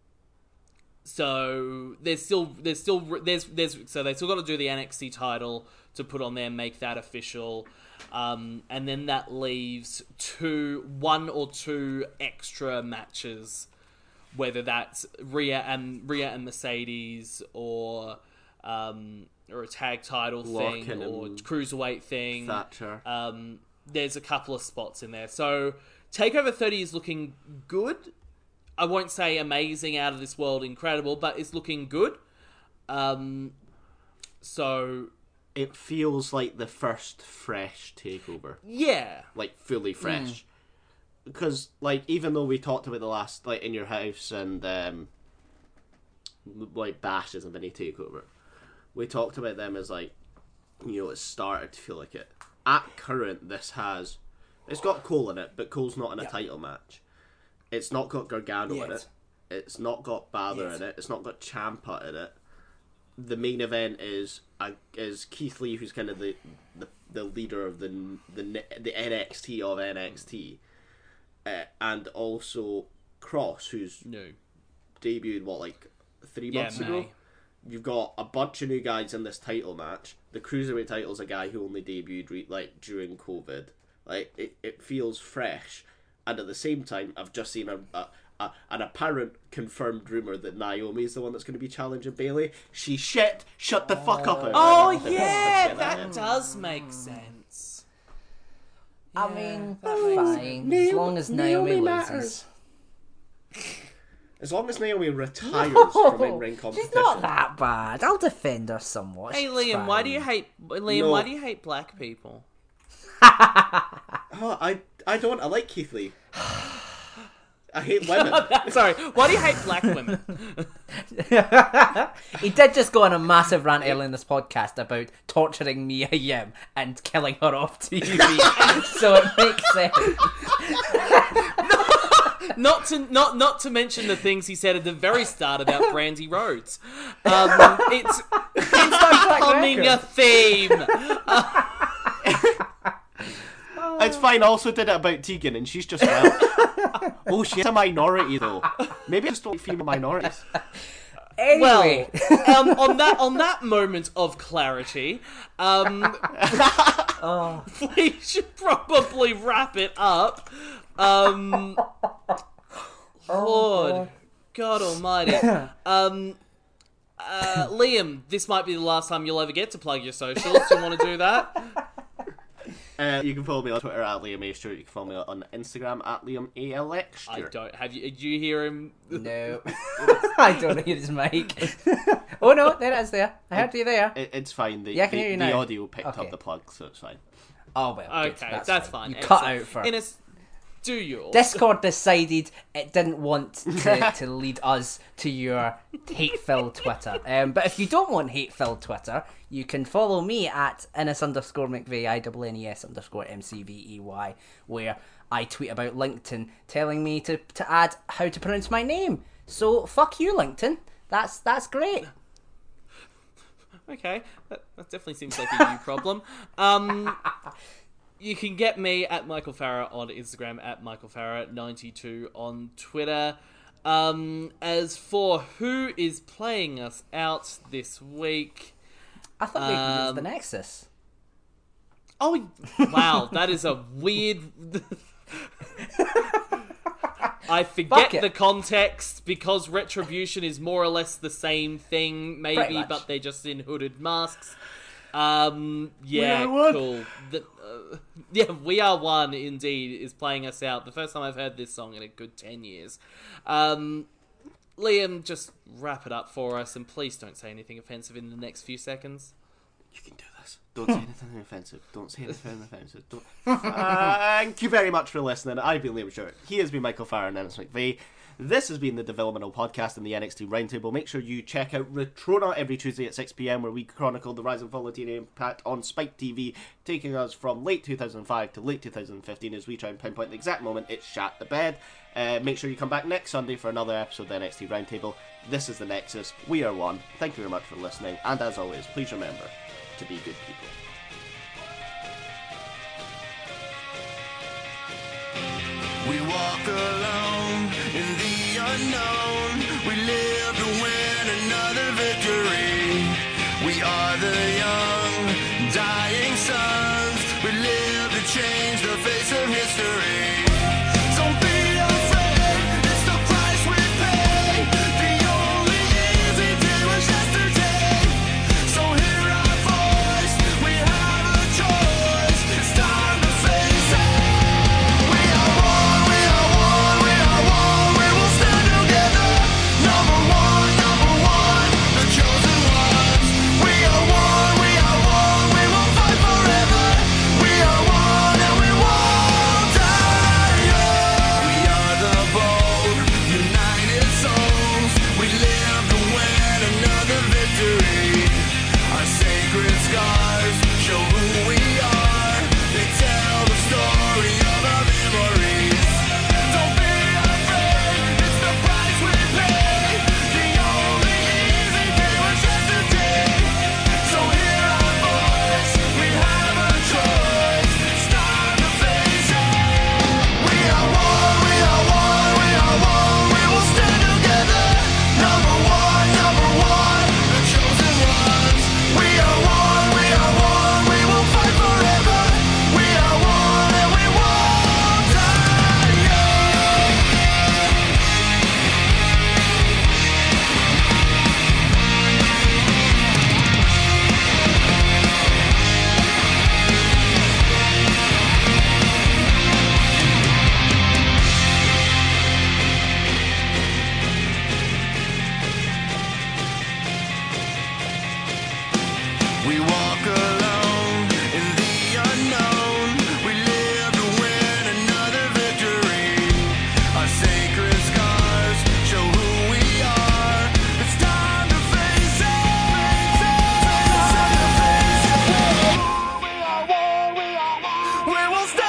so there's still there's still there's there's so they still got to do the N X T title to put on there, make that official, um, and then that leaves two, one or two extra matches, whether that's Rhea and Rhea and Mercedes or um, or a tag title thing Lorcan or and cruiserweight thing. Thatcher. Um, there's a couple of spots in there. So Takeover thirty is looking good. I won't say amazing, out of this world, incredible, but it's looking good. Um, so It feels like the first fresh takeover. yeah, Like, fully fresh. Because, like, even though we talked about the last, like, In Your House and, um, like, Bash isn't any takeover, we talked about them as, like, you know, it started to feel like it. At current, this has It's got Cole in it, but Cole's not in a Yeah. title match. It's not got Gargano Yet. in it. It's not got Balor Yet. in it. It's not got Ciampa in it. The main event is uh, is Keith Lee, who's kind of the, the, the leader of the the the N X T of N X T, uh, and also Cross, who's No. debuted what like three Yeah, months May. ago. You've got a bunch of new guys in this title match. The cruiserweight title's a guy who only debuted re- like during COVID. Like it, it feels fresh, and at the same time, I've just seen a, a, a an apparent confirmed rumor that Naomi is the one that's going to be challenging Bailey. She shit. Shut the fuck up. Oh everyone. yeah, Get that in. does make sense. I Yeah, mean, that makes fine. As long as Naomi, Naomi loses. matters. As long as Naomi retires from in-ring competition. She's not that bad. I'll defend her somewhat. Hey She's Liam, why do you fine. hate Liam? No. Why do you hate black people? Oh, I I don't. I like Keith Lee. I hate women. Sorry, why do you hate black women? He did just go on a massive rant earlier in this podcast about torturing Mia Yim and killing her off T V. So it makes sense. Not to not not to mention the things he said at the very start about Brandy Rhodes. Um, it's it's becoming a theme. It's fine. I also did it about Tegan, and she's just well. Oh, she's a minority though. Maybe I just don't like female minorities. Anyway, Well, um, on that on that moment of clarity, um, we should probably wrap it up. Um, Lord, God Almighty, um, uh, Liam, this might be the last time you'll ever get to plug your socials. Do you want to do that? Uh, you can follow me on Twitter at Liam A. Stewart. You can follow me on Instagram at Liam A L X I Stewart. don't have you. Did you hear him? no. I don't hear his mic. Oh no, there it is there. I heard you there. It, it's fine. The, Yeah, I can the, hear you the now. audio picked Okay. up the plug, so it's fine. Oh well. good. Okay, that's, that's, fine. fine. You cut Excellent. out for In a s- do yours. Discord decided it didn't want to, to lead us to your hate-filled Twitter. Um, but if you don't want hate-filled Twitter, you can follow me at Innes underscore McVeigh, I N N E S underscore M C V E Y, where I tweet about LinkedIn telling me to, to add how to pronounce my name. So, fuck you, LinkedIn. That's that's great. Okay, that, that definitely seems like a you problem. Um, you can get me at Michael Farah on Instagram, at Michael Farah ninety-two on Twitter. Um, as for who is playing us out this week, I thought we it was Um, the Nexus. oh wow, that is a weird. I Fuck forget it. the context because Retribution is more or less the same thing, Pretty maybe, much. but they're just in hooded masks. Um, yeah, We Are One. cool. The, uh, yeah, We Are One, indeed, is playing us out. The first time I've heard this song in a good ten years. Um, Liam, just wrap it up for us, and please don't say anything offensive in the next few seconds. You can do this. Don't say anything offensive. Don't say anything offensive. Don't. Thank you very much for listening. I've been Liam Stewart. He has been Michael Farr and Dennis McVeigh. This has been the Developmental Podcast and the N X T Roundtable. Make sure you check out Retrona every Tuesday at six p.m, where we chronicle the rise and fall of T N A Impact on Spike T V, taking us from late two thousand five to late two thousand fifteen as we try and pinpoint the exact moment it shat the bed. Uh, make sure you come back next Sunday for another episode of the N X T Roundtable. This is The Nexus. We are one. Thank you very much for listening. And as always, please remember to be good people. We walk alone in the unknown. We live to win another victory. We are the young, dying sons. We live to change the face of history. Don't be afraid, it's the price we pay. The only easy day was yesterday. So hear our voice, we have a choice. It's time to face it. We are one, we are one, we are one. We will stand together. Number one, number one, the chosen ones. We are one, we are one, we will fight forever. We are one and we want will stop.